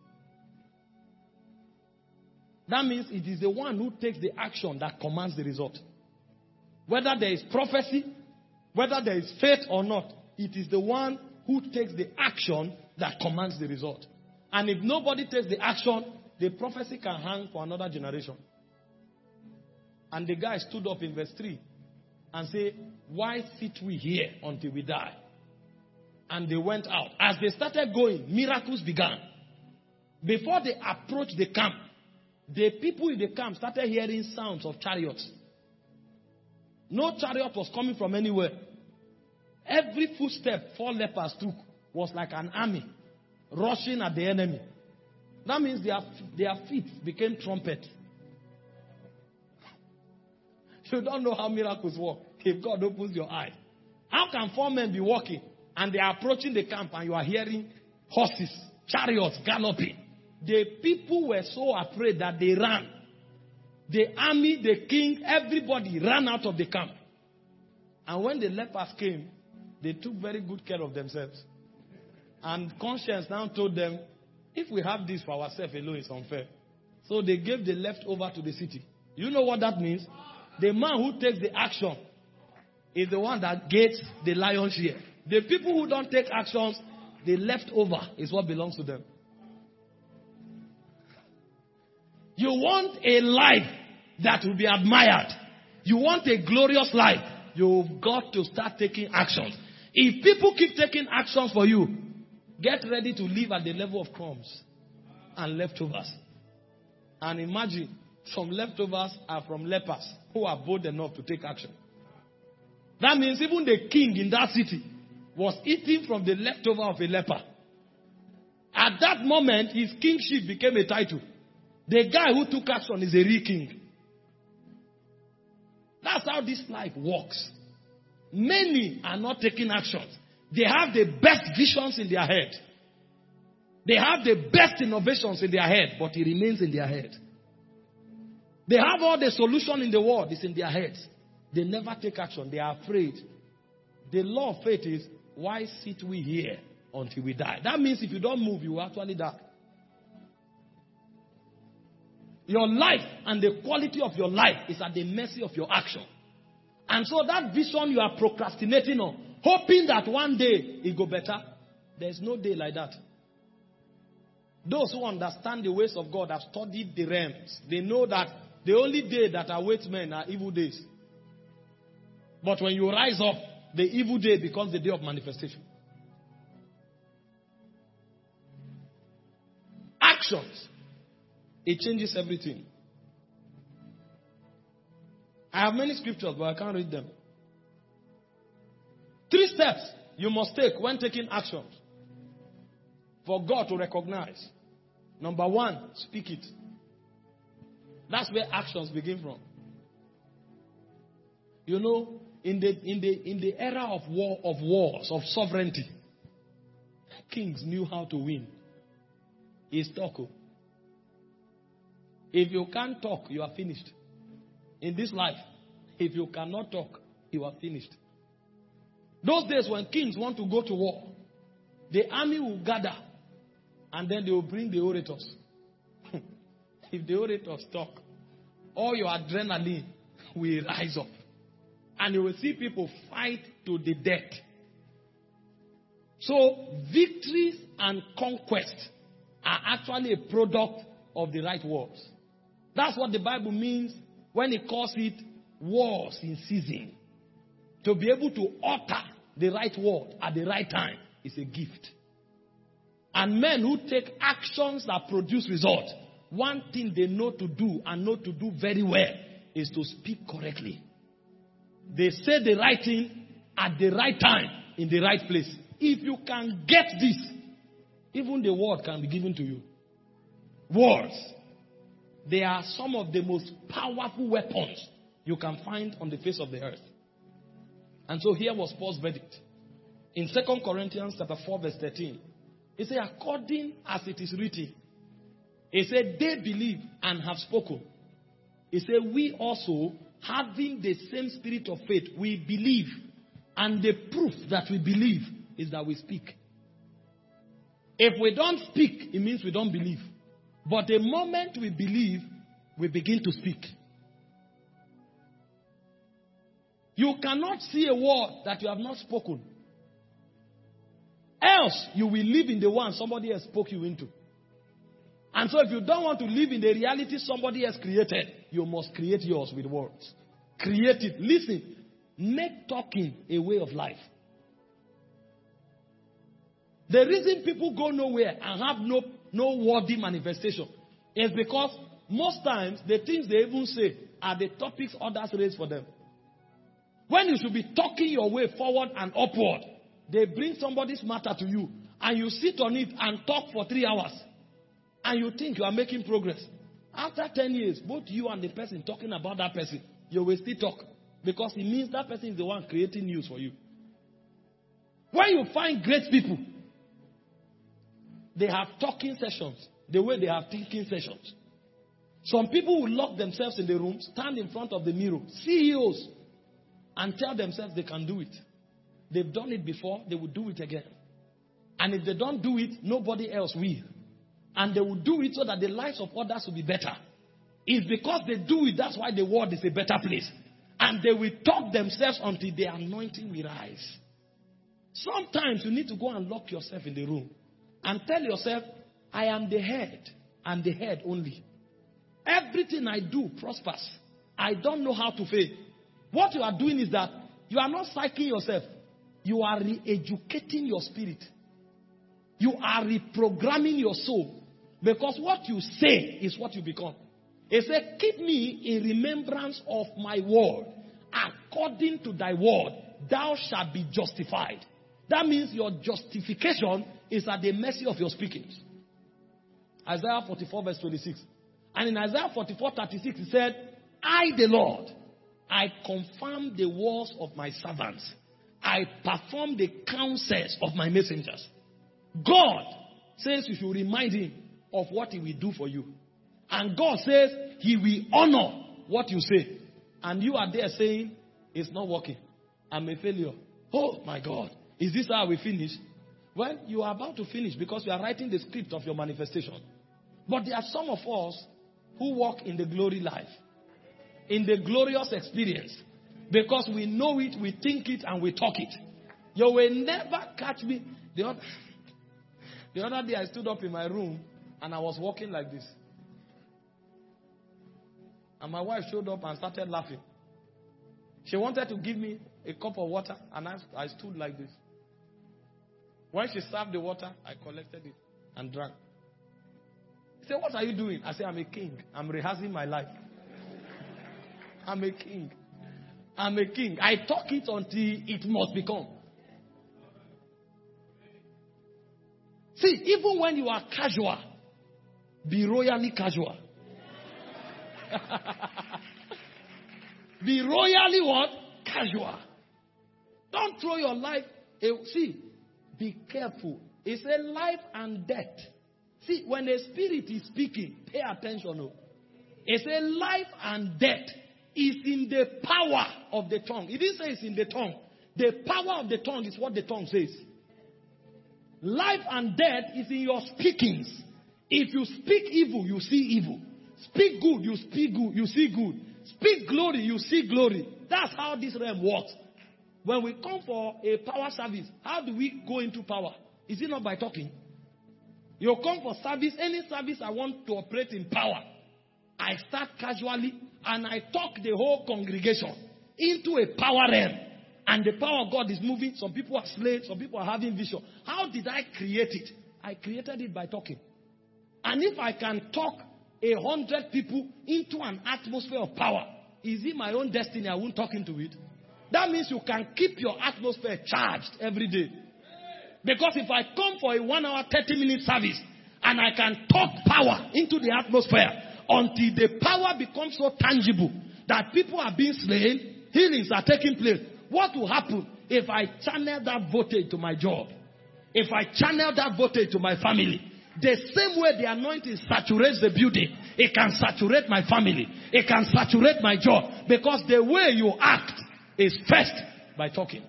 That means it is the one who takes the action that commands the result. Whether there is prophecy, whether there is faith or not, it is the one who takes the action that commands the result. And if nobody takes the action, the prophecy can hang for another generation. And the guy stood up in verse three and said, why sit we here until we die? And they went out. As they started going, miracles began. Before they approached the camp, the people in the camp started hearing sounds of chariots. No chariot was coming from anywhere. Every footstep four lepers took was like an army rushing at the enemy. That means their, their feet became trumpets. You don't know how miracles work if God opens your eyes. How can four men be walking and they are approaching the camp and you are hearing horses, chariots galloping? The people were so afraid that they ran. The army, the king, everybody ran out of the camp. And when the lepers came, they took very good care of themselves. And conscience now told them, if we have this for ourselves alone, it's unfair. So they gave the leftover to the city. You know what that means? The man who takes the action is the one that gets the lion's share. The people who don't take actions, the leftover is what belongs to them. You want a life that will be admired. You want a glorious life. You've got to start taking actions. If people keep taking actions for you, get ready to live at the level of crumbs and leftovers. And imagine, some leftovers are from lepers who are bold enough to take action. That means even the king in that city was eating from the leftover of a leper. At that moment, his kingship became a title. The guy who took action is a real king. That's how this life works. Many are not taking actions. They have the best visions in their head. They have the best innovations in their head, but it remains in their head. They have all the solution in the world, it's in their heads. They never take action. They are afraid. The law of faith is, why sit we here until we die? That means if you don't move, you will actually die. Your life and the quality of your life is at the mercy of your action. And so that vision you are procrastinating on, hoping that one day it go better, there's no day like that. Those who understand the ways of God have studied the realms. They know that the only day that awaits men are evil days. But when you rise up, the evil day becomes the day of manifestation. Actions. It changes everything. I have many scriptures, but I can't read them. Three steps you must take when taking actions for God to recognize. Number one, speak it. That's where actions begin from. You know, in the in the in the era of war of wars, of sovereignty, kings knew how to win. It's talk. If you can't talk, you are finished. In this life, if you cannot talk, you are finished. Those days when kings want to go to war, the army will gather and then they will bring the orators. If the orators talk, all your adrenaline will rise up. And you will see people fight to the death. So, victories and conquests are actually a product of the right words. That's what the Bible means when it calls it wars in season. To be able to utter the right word at the right time is a gift. And men who take actions that produce results, one thing they know to do and know to do very well is to speak correctly. They say the right thing at the right time in the right place. If you can get this, even the word can be given to you. Words. They are some of the most powerful weapons you can find on the face of the earth. And so here was Paul's verdict. In Second Corinthians chapter four verse thirteen, he said, according as it is written, he said, they believe and have spoken. He said, we also, having the same spirit of faith, we believe. And the proof that we believe is that we speak. If we don't speak, it means we don't believe. But the moment we believe, we begin to speak. You cannot see a word that you have not spoken. Else, you will live in the one somebody else spoke you into. And so if you don't want to live in the reality somebody else created, you must create yours with words. Create it. Listen. Make talking a way of life. The reason people go nowhere and have no, no worthy manifestation is because most times the things they even say are the topics others raise for them. When you should be talking your way forward and upward, they bring somebody's matter to you and you sit on it and talk for three hours. And you think you are making progress. After ten years, both you and the person talking about that person, you will still talk. Because it means that person is the one creating news for you. When you find great people, they have talking sessions the way they have thinking sessions. Some people will lock themselves in the room, stand in front of the mirror, C E Os, and tell themselves they can do it. They've done it before, they will do it again. And if they don't do it, nobody else will. And they will do it so that the lives of others will be better. It's because they do it, that's why the world is a better place. And they will talk themselves until the anointing will rise. Sometimes you need to go and lock yourself in the room and tell yourself, I am the head and the head only. Everything I do prospers. I don't know how to fail. What you are doing is that you are not psyching yourself. You are re-educating your spirit. You are reprogramming your soul. Because what you say is what you become. He said, keep me in remembrance of my word, according to thy word, thou shalt be justified. That means your justification is at the mercy of your speakings. Isaiah forty-four verse twenty-six. And in Isaiah forty-four thirty-six, he said, I, the Lord, I confirm the words of my servants. I perform the counsels of my messengers. God says you should remind him of what he will do for you. And God says he will honor what you say. And you are there saying, it's not working. I'm a failure. Oh my God. Is this how we finish? Well, you are about to finish because you are writing the script of your manifestation. But there are some of us who walk in the glory life, in the glorious experience, because we know it, we think it, and we talk it. You will never catch me. The other, the other day I stood up in my room and I was walking like this. And my wife showed up and started laughing. She wanted to give me a cup of water and I, I stood like this. When she served the water, I collected it and drank. He said, what are you doing? I said, I'm a king. I'm rehearsing my life. I'm a king. I'm a king. I talk it until it must become. See, even when you are casual, be royally casual. Be royally what? Casual. Don't throw your life. See, be careful. It's a life and death. See, when a spirit is speaking, pay attention. Oh. It's a life and death. Is in the power of the tongue. It didn't say it's in the tongue. The power of the tongue is what the tongue says. Life and death is in your speakings. If you speak evil, you see evil. Speak good, you speak good, you see good. Speak glory, you see glory. That's how this realm works. When we come for a power service, how do we go into power? Is it not by talking? You come for service, any service I want to operate in power. I start casually and I talk the whole congregation into a power realm. And the power of God is moving. Some people are slain, some people are having vision. How did I create it? I created it by talking. And if I can talk a hundred people into an atmosphere of power, is it my own destiny? I won't talk into it. That means you can keep your atmosphere charged every day. Because if I come for a one hour, thirty minute service, and I can talk power into the atmosphere until the power becomes so tangible that people are being slain, healings are taking place. What will happen if I channel that voltage to my job? If I channel that voltage to my family? The same way the anointing saturates the building, it can saturate my family. It can saturate my job. Because the way you act is first by talking.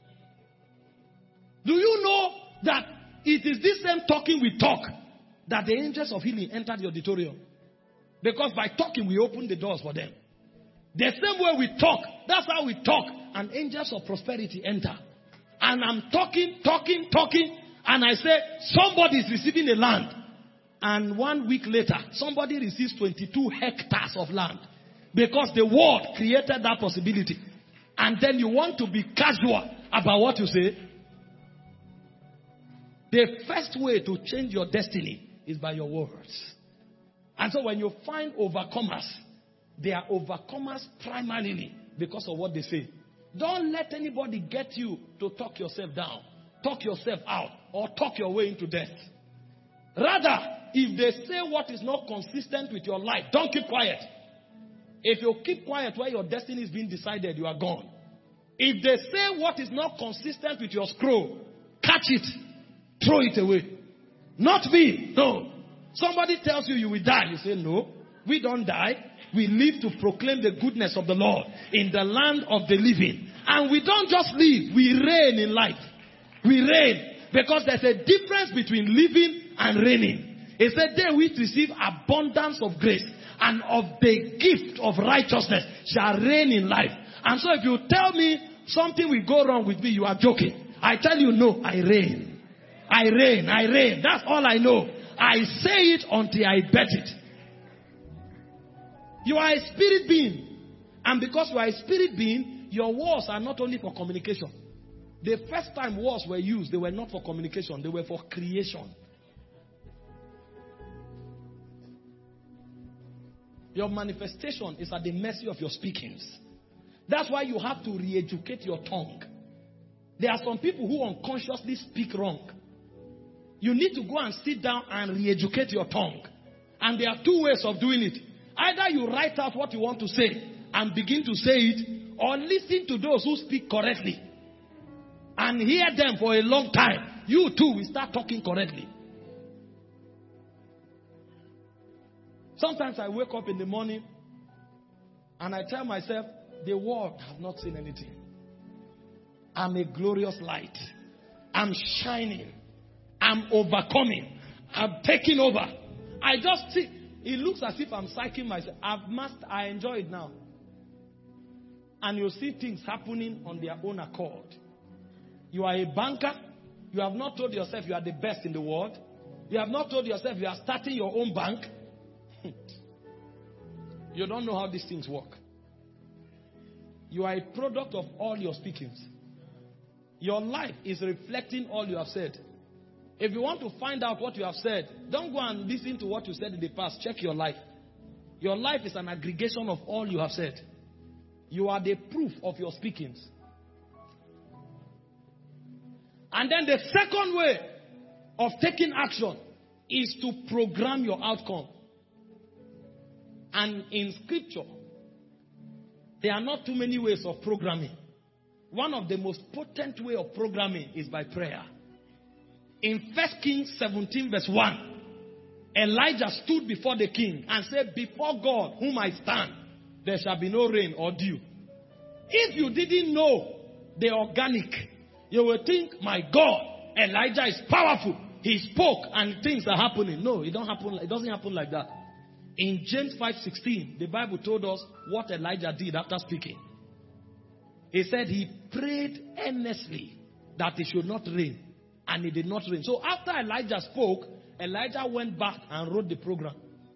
Do you know that it is this same talking we talk that the angels of healing entered the auditorium? Because by talking we open the doors for them. The same way we talk, that's how we talk. And angels of prosperity enter. And I'm talking, talking, talking. And I say, somebody is receiving a land. And one week later, somebody receives twenty-two hectares of land. Because the word created that possibility. And then you want to be casual about what you say. The first way to change your destiny is by your words. And so when you find overcomers, they are overcomers primarily because of what they say. Don't let anybody get you to talk yourself down, talk yourself out, or talk your way into death. Rather, if they say what is not consistent with your life, don't keep quiet. If you keep quiet where your destiny is being decided, you are gone. If they say what is not consistent with your scroll, catch it, throw it away. Not me, no. Somebody tells you you will die. You say, no, we don't die. We live to proclaim the goodness of the Lord in the land of the living. And we don't just live, we reign in life. We reign because there's a difference between living and reigning. It said they which receive abundance of grace and of the gift of righteousness shall reign in life. And so if you tell me something will go wrong with me, you are joking. I tell you, no, I reign. I reign, I reign. That's all I know. I say it until I bet it. You are a spirit being. And because you are a spirit being, your words are not only for communication. The first time words were used, they were not for communication. They were for creation. Your manifestation is at the mercy of your speakings. That's why you have to re-educate your tongue. There are some people who unconsciously speak wrong. You need to go and sit down and re-educate your tongue. And there are two ways of doing it. Either you write out what you want to say and begin to say it, or listen to those who speak correctly and hear them for a long time. You too will start talking correctly. Sometimes I wake up in the morning and I tell myself, the world has not seen anything. I'm a glorious light. I'm shining. I'm overcoming. I'm taking over. I just see, it looks as if I'm psyching myself. I've mastered, I enjoy it now. And you'll see things happening on their own accord. You are a banker. You have not told yourself you are the best in the world. You have not told yourself you are starting your own bank. You don't know how these things work. You are a product of all your speakings. Your life is reflecting all you have said. If you want to find out what you have said, don't go and listen to what you said in the past. Check your life. Your life is an aggregation of all you have said. You are the proof of your speakings. And then the second way of taking action is to program your outcome. And in scripture, there are not too many ways of programming. One of the most potent way of programming is by prayer. In First Kings seventeen verse one, Elijah stood before the king and said, before God whom I stand, there shall be no rain or dew. If you didn't know the organic, you will think, my God, Elijah is powerful. He spoke and things are happening. No, it don't happen. It doesn't happen like that. In James five sixteen, the Bible told us what Elijah did after speaking. He said he prayed earnestly that it should not rain. And it did not rain. So after Elijah spoke, Elijah went back and wrote the program.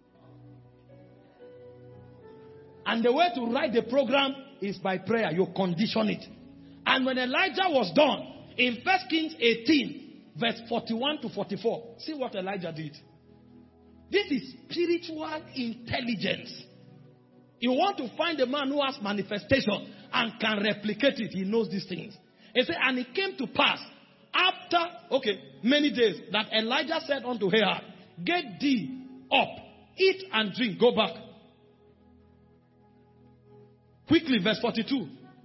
And the way to write the program is by prayer. You condition it. And when Elijah was done, in First Kings eighteen, verse forty-one to forty-four, see what Elijah did. This is spiritual intelligence. You want to find a man who has manifestation and can replicate it. He knows these things. He said, and it came to pass after, okay, many days, that Elijah said unto Ahab, get thee up, eat and drink, go back. Quickly, verse forty-two.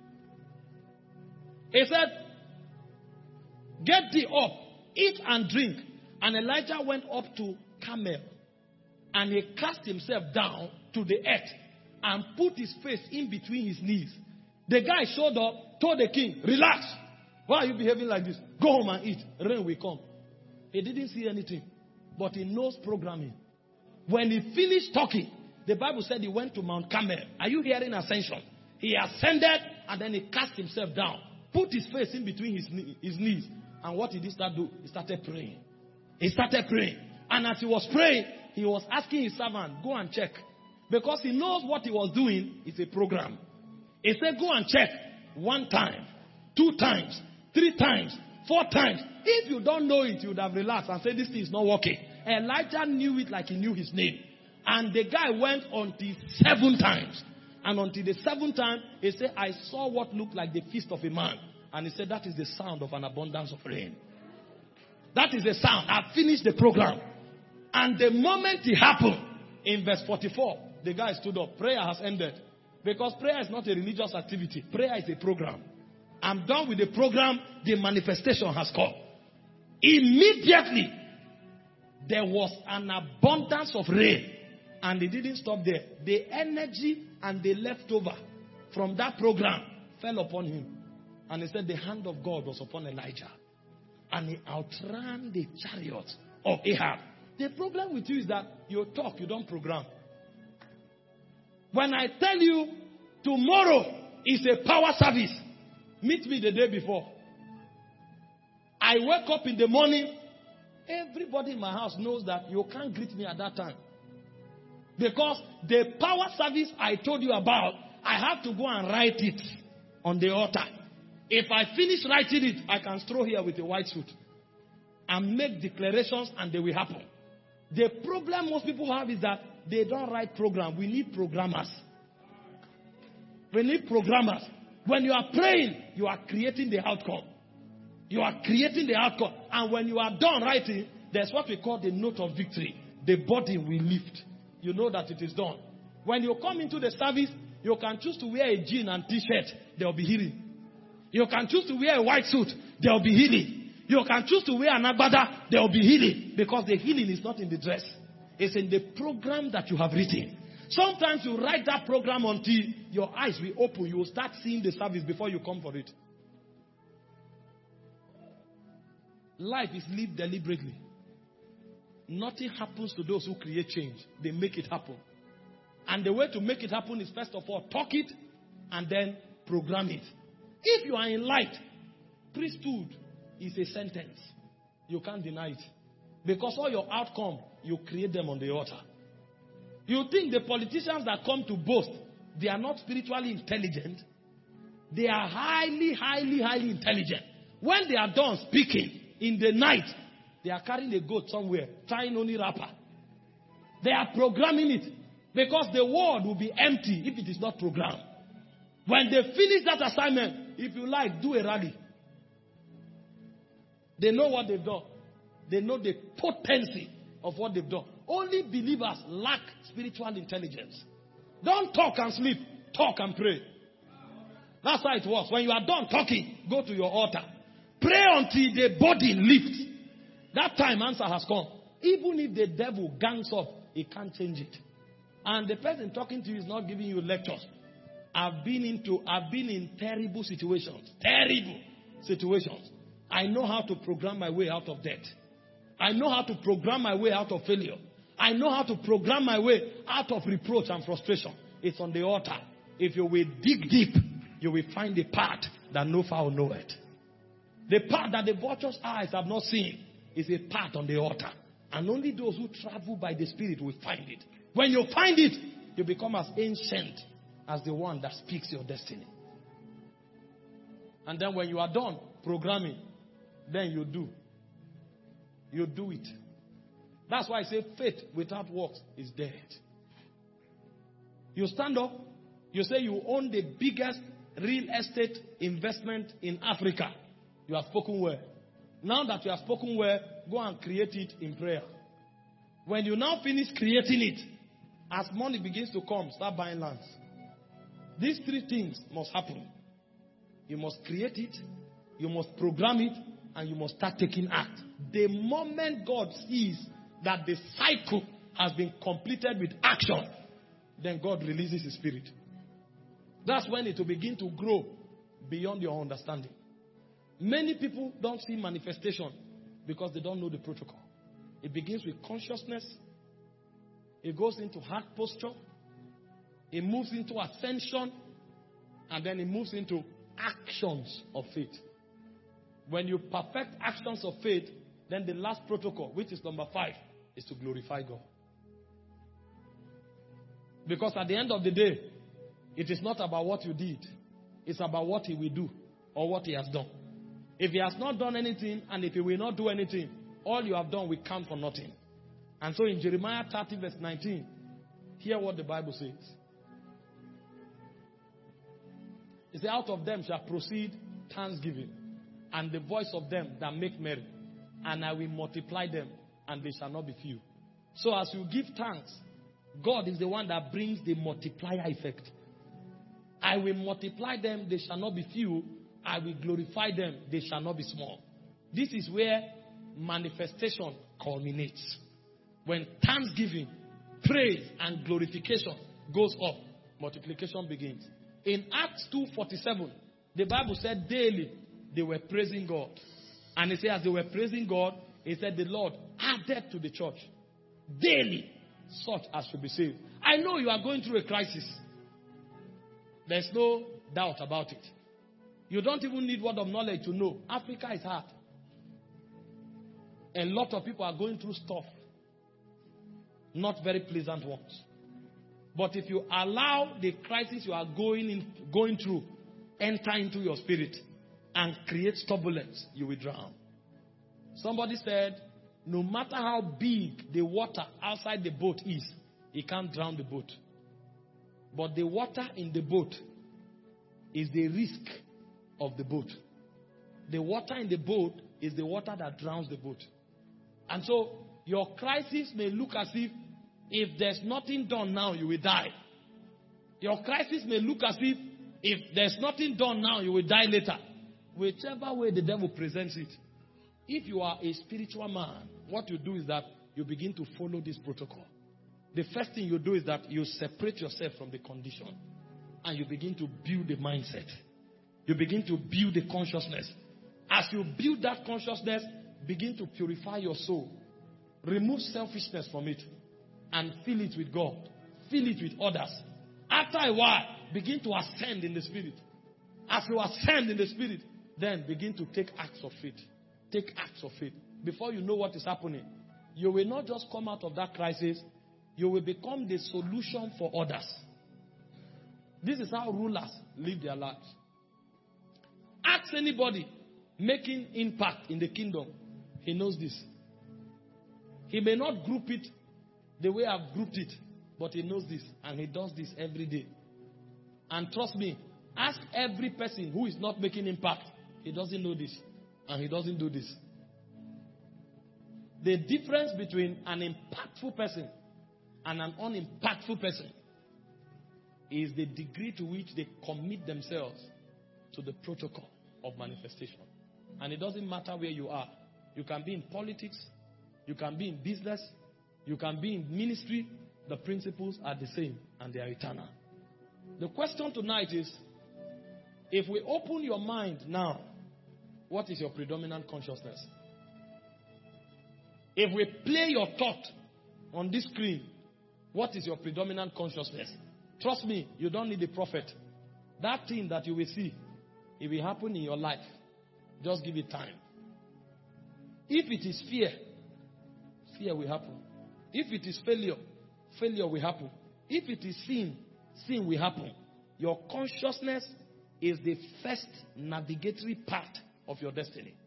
He said, get thee up, eat and drink. And Elijah went up to Carmel, and he cast himself down to the earth and put his face in between his knees. The guy showed up, told the king, relax. Why are you behaving like this? Go home and eat. Rain will come. He didn't see anything, but he knows programming. When he finished talking, the Bible said he went to Mount Carmel. Are you hearing ascension? He ascended and then he cast himself down, put his face in between his, his knees. And what did he start doing? He started praying. He started praying. And as he was praying, he was asking his servant, go and check. Because he knows what he was doing is a program. He said, go and check one time, two times, three times, four times. If you don't know it, you would have relaxed and said, this thing is not working. Elijah knew it like he knew his name. And the guy went until seven times. And until the seventh time, he said, I saw what looked like the fist of a man. And he said, that is the sound of an abundance of rain. That is the sound. I finished the program. And the moment it happened, in verse forty-four, the guy stood up. Prayer has ended. Because prayer is not a religious activity. Prayer is a program. I'm done with the program. The manifestation has come. Immediately, there was an abundance of rain. And it didn't stop there. The energy and the leftover from that program fell upon him. And he said the hand of God was upon Elijah. And he outran the chariot of Ahab. The problem with you is that you talk, you don't program. When I tell you tomorrow is a power service, meet me the day before. I wake up in the morning. Everybody in my house knows that you can't greet me at that time. Because the power service I told you about, I have to go and write it on the altar. If I finish writing it, I can stroll here with a white suit and make declarations and they will happen. The problem most people have is that they don't write program. We need programmers. We need programmers. When you are praying, you are creating the outcome. You are creating the outcome. And when you are done writing, there's what we call the note of victory. The body will lift. You know that it is done. When you come into the service, you can choose to wear a jean and t-shirt. There will be healing. You can choose to wear a white suit. There will be healing. You can choose to wear an agbada. There will be healing. Because the healing is not in the dress. It's in the program that you have written. Sometimes you write that program until your eyes will open. You will start seeing the service before you come for it. Life is lived deliberately. Nothing happens to those who create change. They make it happen. And the way to make it happen is first of all, talk it and then program it. If you are in light, priesthood is a sentence. You can't deny it. Because all your outcome, you create them on the altar. You think the politicians that come to boast, they are not spiritually intelligent? They are highly, highly, highly intelligent. When they are done speaking in the night, they are carrying a goat somewhere, tying only wrapper. They are programming it. Because the world will be empty if it is not programmed. When they finish that assignment, if you like, do a rally. They know what they've done. They know the potency of what they've done. Only believers lack spiritual intelligence. Don't talk and sleep. Talk and pray. That's how it works. When you are done talking, go to your altar. Pray until the body lifts. That time answer has come. Even if the devil gangs up, he can't change it. And the person talking to you is not giving you lectures. I've been into, I've been in terrible situations. Terrible situations. I know how to program my way out of debt. I know how to program my way out of failure. I know how to program my way out of reproach and frustration. It's on the altar. If you will dig deep, you will find the path that no fowl know it. The path that the vulture's eyes have not seen is a path on the altar. And only those who travel by the Spirit will find it. When you find it, you become as ancient as the one that speaks your destiny. And then when you are done programming, then you do. You do it. That's why I say faith without works is dead. You stand up, you say you own the biggest real estate investment in Africa. You have spoken well. Now that you have spoken well, go and create it in prayer. When you now finish creating it, as money begins to come, start buying lands. These three things must happen. You must create it, you must program it, and you must start taking act. The moment God sees that the cycle has been completed with action, then God releases His Spirit. That's when it will begin to grow beyond your understanding. Many people don't see manifestation because they don't know the protocol. It begins with consciousness. It goes into heart posture. It moves into ascension. And then it moves into actions of faith. When you perfect actions of faith, then the last protocol, which is number five, is to glorify God. Because at the end of the day, it is not about what you did. It's about what He will do or what He has done. If He has not done anything and if He will not do anything, all you have done will count for nothing. And so in Jeremiah thirty verse nineteen, hear what the Bible says. It says, out of them shall proceed thanksgiving, and the voice of them that make merry. And I will multiply them, and they shall not be few. So as you give thanks, God is the one that brings the multiplier effect. I will multiply them, they shall not be few. I will glorify them, they shall not be small. This is where manifestation culminates. When thanksgiving, praise, and glorification goes up, multiplication begins. In Acts two forty-seven, the Bible said daily they were praising God. And it said as they were praising God, it said the Lord added to the church daily such as should be saved. I know you are going through a crisis. There's no doubt about it. You don't even need word of knowledge to know. Africa is hard. A lot of people are going through stuff. Not very pleasant ones. But if you allow the crisis you are going in, going through enter into your spirit and create turbulence, you will drown. Somebody said, no matter how big the water outside the boat is, it can't drown the boat. But the water in the boat is the risk of the boat. the water in the boat is the water that drowns the boat. And so, your crisis may look as if, if there's nothing done now, you will die. Your crisis may look as if, if there's nothing done now, you will die later. Whichever way the devil presents it. If you are a spiritual man, what you do is that you begin to follow this protocol. The first thing you do is that you separate yourself from the condition. And you begin to build the mindset. You begin to build the consciousness. As you build that consciousness, begin to purify your soul. Remove selfishness from it. And fill it with God. Fill it with others. After a while, begin to ascend in the spirit. As you ascend in the spirit, then begin to take acts of faith. Take acts of faith. Before you know what is happening, you will not just come out of that crisis, you will become the solution for others. This is how rulers live their lives. Ask anybody making impact in the kingdom. He knows this. He may not group it the way I've grouped it, but he knows this, and he does this every day. And trust me, ask every person who is not making impact. He doesn't know this, and he doesn't do this. The difference between an impactful person and an unimpactful person is the degree to which they commit themselves to the protocol of manifestation. And it doesn't matter where you are. You can be in politics, you can be in business, you can be in ministry. The principles are the same and they are eternal. The question tonight is, if we open your mind now, what is your predominant consciousness? If we play your thought on this screen, what is your predominant consciousness? Trust me, you don't need a prophet. That thing that you will see, it will happen in your life. Just give it time. If it is fear, fear will happen. If it is failure, failure will happen. If it is sin, sin will happen. Your consciousness is the first navigatory part of your destiny.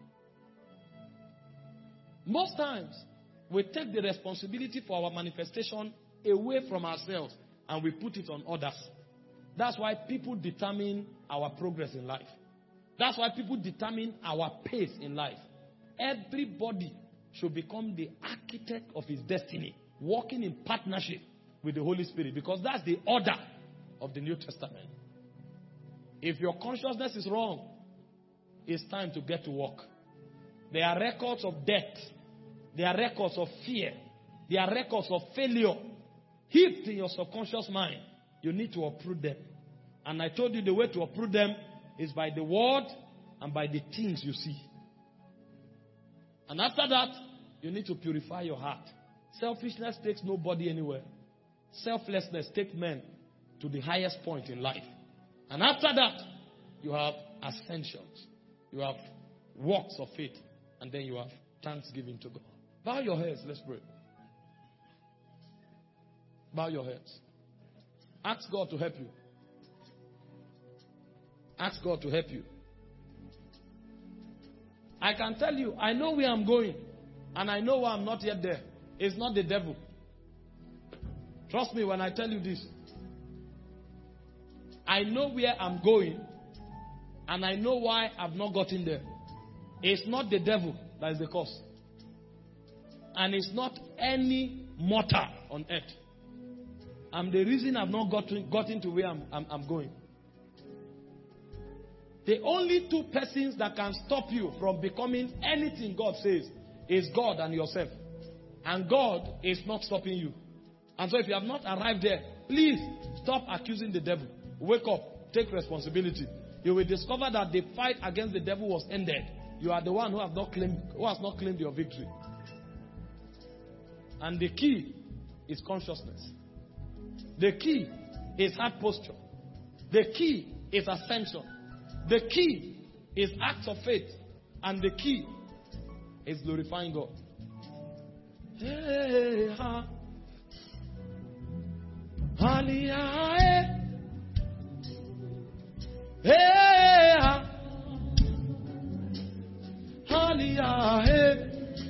Most times, we take the responsibility for our manifestation away from ourselves and we put it on others. That's why people determine our progress in life. That's why people determine our pace in life. Everybody should become the architect of his destiny, walking in partnership with the Holy Spirit, because that's the order of the New Testament. If your consciousness is wrong, it's time to get to work. There are records of death. There are records of fear. There are records of failure heaped in your subconscious mind. You need to uproot them. And I told you the way to uproot them is by the word and by the things you see. And after that, you need to purify your heart. Selfishness takes nobody anywhere. Selflessness takes men to the highest point in life. And after that, you have ascensions. You have works of faith. And then you have thanksgiving to God. Bow your heads. Let's pray. Bow your heads. Ask God to help you. Ask God to help you. I can tell you, I know where I'm going. And I know why I'm not yet there. It's not the devil. Trust me when I tell you this. I know where I'm going. And I know why I've not gotten there. It's not the devil that is the cause. And it's not any mortal on earth. I'm the reason I've not gotten, gotten to where I'm, I'm, I'm going. The only two persons that can stop you from becoming anything God says is God and yourself. And God is not stopping you. And so if you have not arrived there, please stop accusing the devil. Wake up. Take responsibility. You will discover that the fight against the devil was ended. You are the one who have not claimed, who has not claimed your victory. And the key is consciousness. The key is heart posture. The key is ascension. The key is acts of faith. And the key is glorifying God. Hey, ha. Hallelujah. Hey, ha. Hallelujah.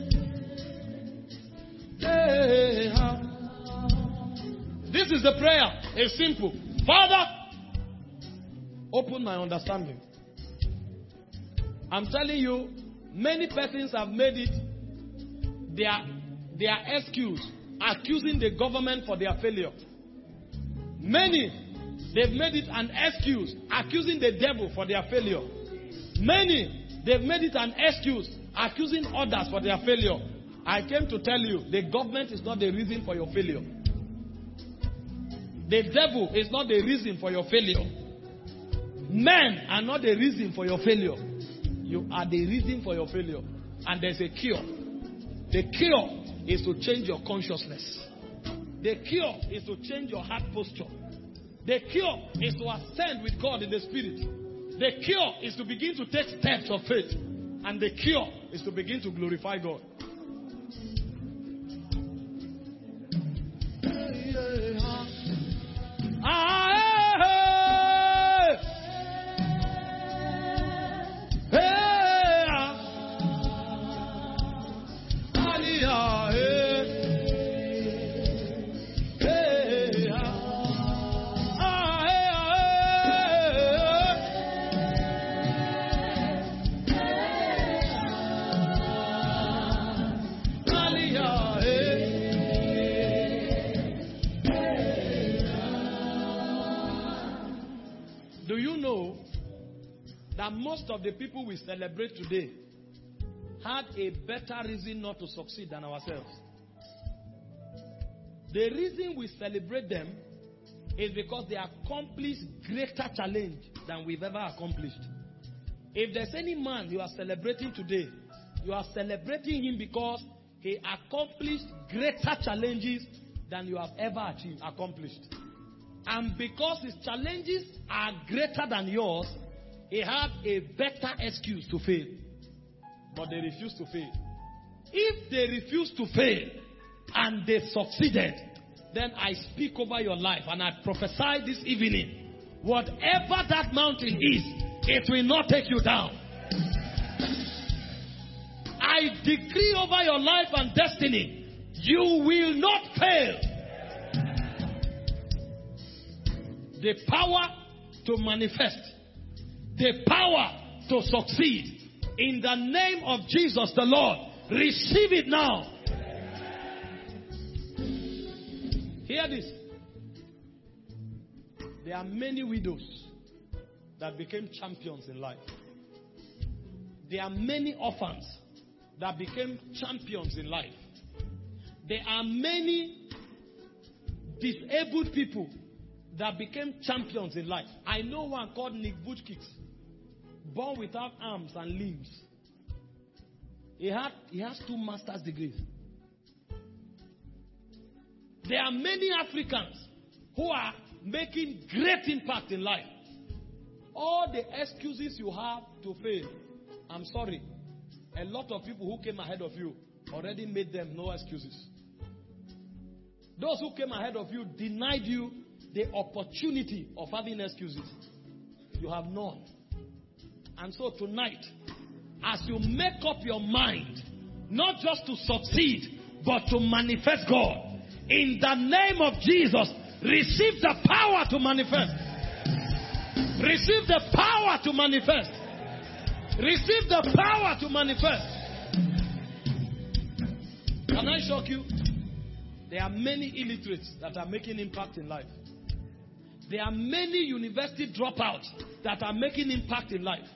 Hey, ha. This is the prayer. It's simple. Father, open my understanding. I'm telling you, many persons have made it their, their excuse, accusing the government for their failure. Many, they've made it an excuse, accusing the devil for their failure. Many, they've made it an excuse, accusing others for their failure. I came to tell you, the government is not the reason for your failure. The devil is not the reason for your failure. Men are not the reason for your failure. You are the reason for your failure. And there's a cure. The cure is to change your consciousness. The cure is to change your heart posture. The cure is to ascend with God in the spirit. The cure is to begin to take steps of faith. And the cure is to begin to glorify God. That most of the people we celebrate today had a better reason not to succeed than ourselves. The reason we celebrate them is because they accomplished greater challenge than we've ever accomplished. If there's any man you are celebrating today, you are celebrating him because he accomplished greater challenges than you have ever achieved, accomplished. And because his challenges are greater than yours, he had a better excuse to fail. But they refused to fail. If they refused to fail and they succeeded, then I speak over your life and I prophesy this evening, whatever that mountain is, it will not take you down. I decree over your life and destiny, you will not fail. The power to manifest, the power to succeed, in the name of Jesus the Lord, receive it now. Hear this. There are many widows that became champions in life. There are many orphans that became champions in life. There are many disabled people that became champions in life. I know one called Nick Vujicic, born without arms and limbs. He had he has two master's degrees. There are many Africans who are making great impact in life. All the excuses you have to fail, I'm sorry, a lot of people who came ahead of you already made them no excuses. Those who came ahead of you denied you the opportunity of having excuses. You have none. And so tonight, as you make up your mind, not just to succeed, but to manifest God, in the name of Jesus, receive the power to manifest. Receive the power to manifest. Receive the power to manifest. Can I shock you? There are many illiterates that are making impact in life. There are many university dropouts that are making impact in life.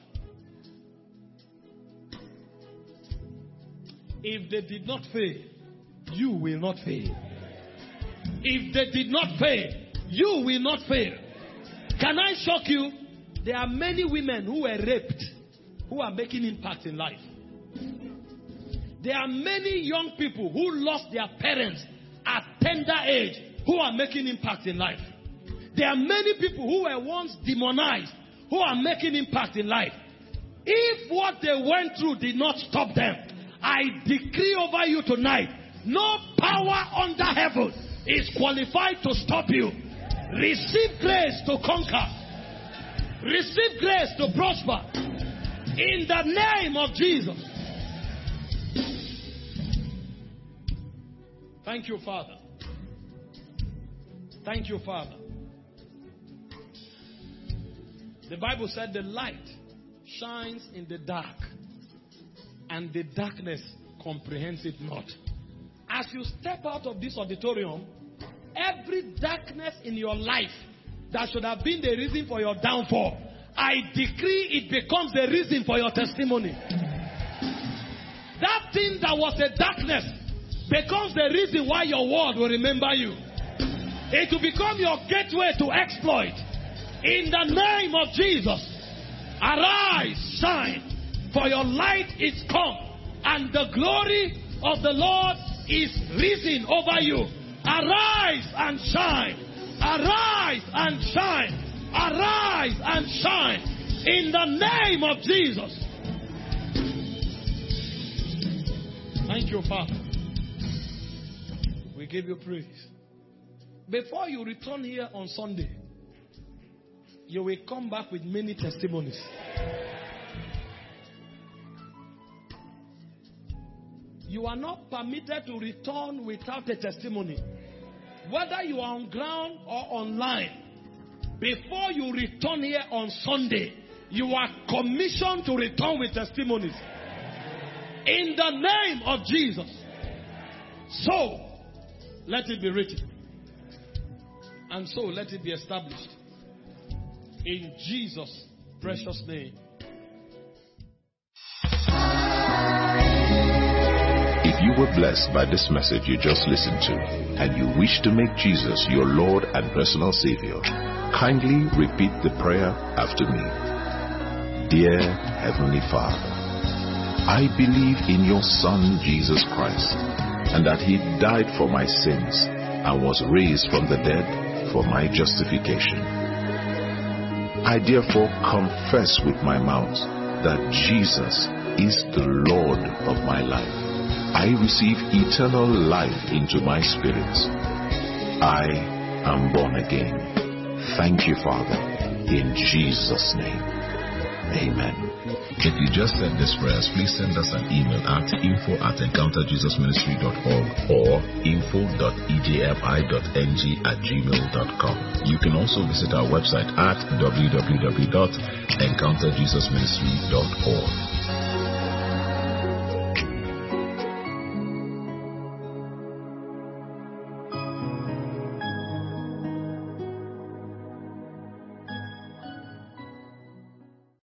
If they did not fail, you will not fail. If they did not fail, you will not fail. Can I shock you? There are many women who were raped who are making impact in life. There are many young people who lost their parents at tender age who are making impact in life. There are many people who were once demonized who are making impact in life. If what they went through did not stop them, I decree over you tonight, no power under heaven is qualified to stop you. Receive grace to conquer. Receive grace to prosper. In the name of Jesus. Thank you, Father. Thank you, Father. The Bible said the light shines in the dark, and the darkness comprehends it not. As you step out of this auditorium, every darkness in your life that should have been the reason for your downfall, I decree it becomes the reason for your testimony. That thing that was a darkness becomes the reason why your world will remember you. It will become your gateway to exploit. In the name of Jesus, arise, shine, for your light is come, and the glory of the Lord is risen over you. Arise and shine. Arise and shine. Arise and shine in the name of Jesus. Thank you, Father. We give you praise. Before you return here on Sunday, you will come back with many testimonies. You are not permitted to return without a testimony. Whether you are on ground or online, before you return here on Sunday, you are commissioned to return with testimonies. In the name of Jesus. So, let it be written. And so, let it be established. In Jesus' precious name. If you were blessed by this message you just listened to, and you wish to make Jesus your Lord and personal Savior, kindly repeat the prayer after me. Dear Heavenly Father, I believe in your Son Jesus Christ, and that He died for my sins and was raised from the dead for my justification. I therefore confess with my mouth that Jesus is the Lord of my life. I receive eternal life into my spirit. I am born again. Thank you, Father, in Jesus' name. Amen. If you just said this prayers, please send us an email at info at encounter jesus ministry dot org or info dot e j f i dot n g at gmail dot com. You can also visit our website at w w w dot encounter jesus ministry dot org.